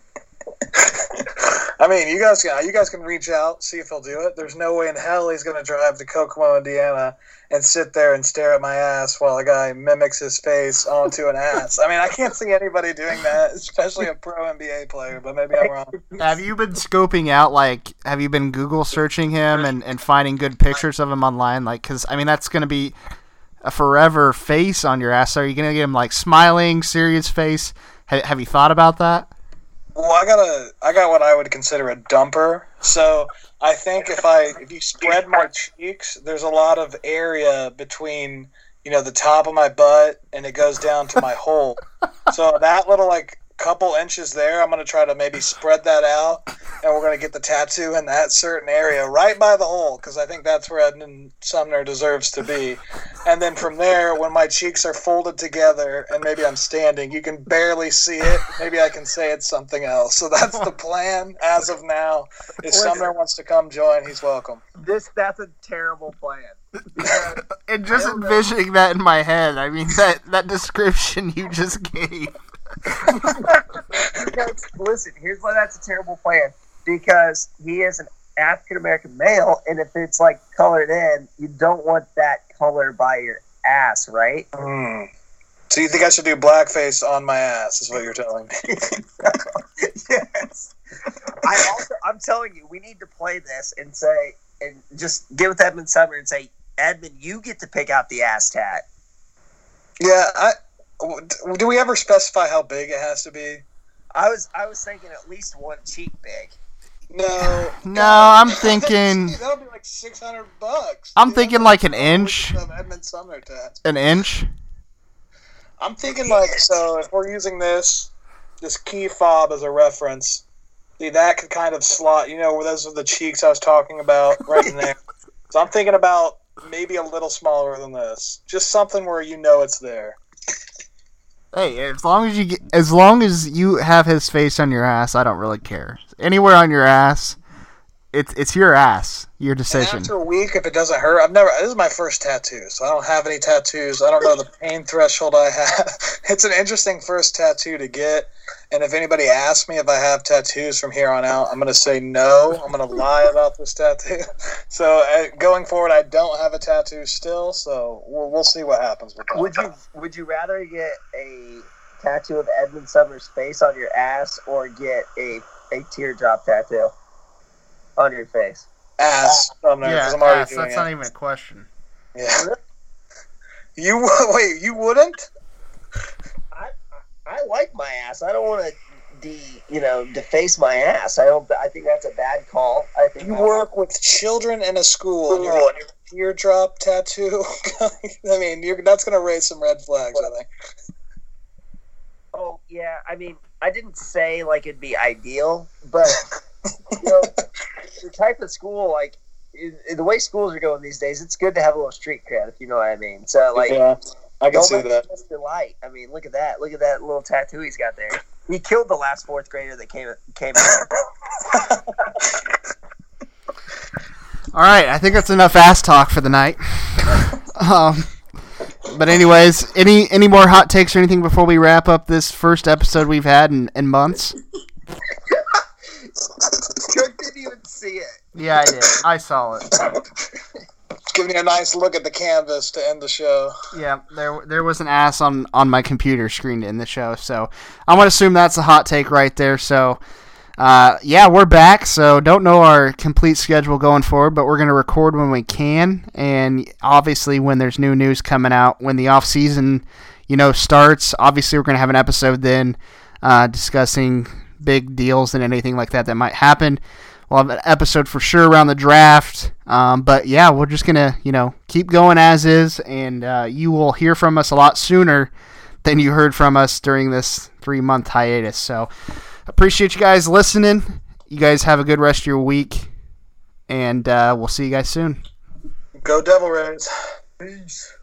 I mean, you guys can, you guys can reach out, see if he'll do it. There's no way in hell he's going to drive to Kokomo, Indiana, and sit there and stare at my ass while a guy mimics his face onto an ass. I mean, I can't see anybody doing that, especially a pro N B A player. But maybe I'm wrong. Have you been scoping out, like, have you been Google searching him and, and finding good pictures of him online? Like, because, I mean, that's going to be a forever face on your ass. So are you going to get him, like, smiling, serious face? Have, have you thought about that? Well, I got a, I got what I would consider a dumper. So I think if I, if you spread my cheeks, there's a lot of area between, you know, the top of my butt and it goes down to my hole. So that little like couple inches there, I'm going to try to maybe spread that out, and we're going to get the tattoo in that certain area right by the hole, because I think that's where Edmund Sumner deserves to be. And then from there, when my cheeks are folded together and maybe I'm standing, you can barely see it. Maybe I can say it's something else. So that's the plan as of now. If Sumner wants to come join, he's welcome. This that's a terrible plan. And just envisioning that in my head, I mean, that, that description you just gave. Because, listen, here's why that's a terrible plan. Because he is an African-American male, and if it's, like, colored in, you don't want that color by your ass, right? Mm. So you think I should do blackface on my ass, is what you're telling me? Yes. I also, I'm telling you, we need to play this and say, and just get with Edmund Sumner and say, Edmund, you get to pick out the ass tat. Yeah, I, do we ever specify how big it has to be? I was I was thinking at least one cheek big. No, no, I'm thinking that'll be like six hundred bucks. I'm thinking like an inch. Edmund Sumner tat. An inch. I'm thinking like so. If we're using this this key fob as a reference, see that could kind of slot. You know, where those are the cheeks I was talking about right in there. So I'm thinking about maybe a little smaller than this, just something where you know it's there. Hey, as long as you get, as long as you have his face on your ass, I don't really care. Anywhere on your ass, it's it's your ass, your decision. And after a week, if it doesn't hurt, I've never. This is my first tattoo, so I don't have any tattoos. I don't know the pain threshold I have. It's an interesting first tattoo to get, and if anybody asks me if I have tattoos from here on out, I'm going to say no. I'm going to lie about this tattoo. So uh, going forward, I don't have a tattoo still. So we'll, we'll see what happens with that. Would you Would you rather get a tattoo of Edmund Sumner's face on your ass or get a a teardrop tattoo on your face? Ass. On there, yeah, I'm already ass, doing that's it. not even a question. Yeah. You wait. You wouldn't? I I like my ass. I don't want to de you know deface my ass. I don't. I think that's a bad call. I think you work with children in a school and you're getting a teardrop tattoo. I mean, you're, that's going to raise some red flags. I think. Oh yeah. I mean, I didn't say like it'd be ideal, but you know, the type of school like in, in the way schools are going these days, it's good to have a little street cred, if you know what I mean. So like, yeah, I can see that. Mister Light. I mean, look at that. Look at that little tattoo he's got there. He killed the last fourth grader that came came out. All right, I think that's enough ass talk for the night. um, but anyways, any any more hot takes or anything before we wrap up this first episode we've had in, in months? Kirk didn't even see it. Yeah, I did. I saw it. Giving you a nice look at the canvas to end the show. Yeah, there there was an ass on, on my computer screen to end the show, so I'm going to assume that's a hot take right there. So, uh, yeah, we're back, so don't know our complete schedule going forward, but we're going to record when we can, and obviously when there's new news coming out, when the off-season, you know, starts, obviously we're going to have an episode then uh, discussing big deals and anything like that that might happen. We'll have an episode for sure around the draft. Um, but, yeah, we're just going to, you know, keep going as is, and uh, you will hear from us a lot sooner than you heard from us during this three-month hiatus. So, appreciate you guys listening. You guys have a good rest of your week, and uh, we'll see you guys soon. Go Devil Rays. Peace.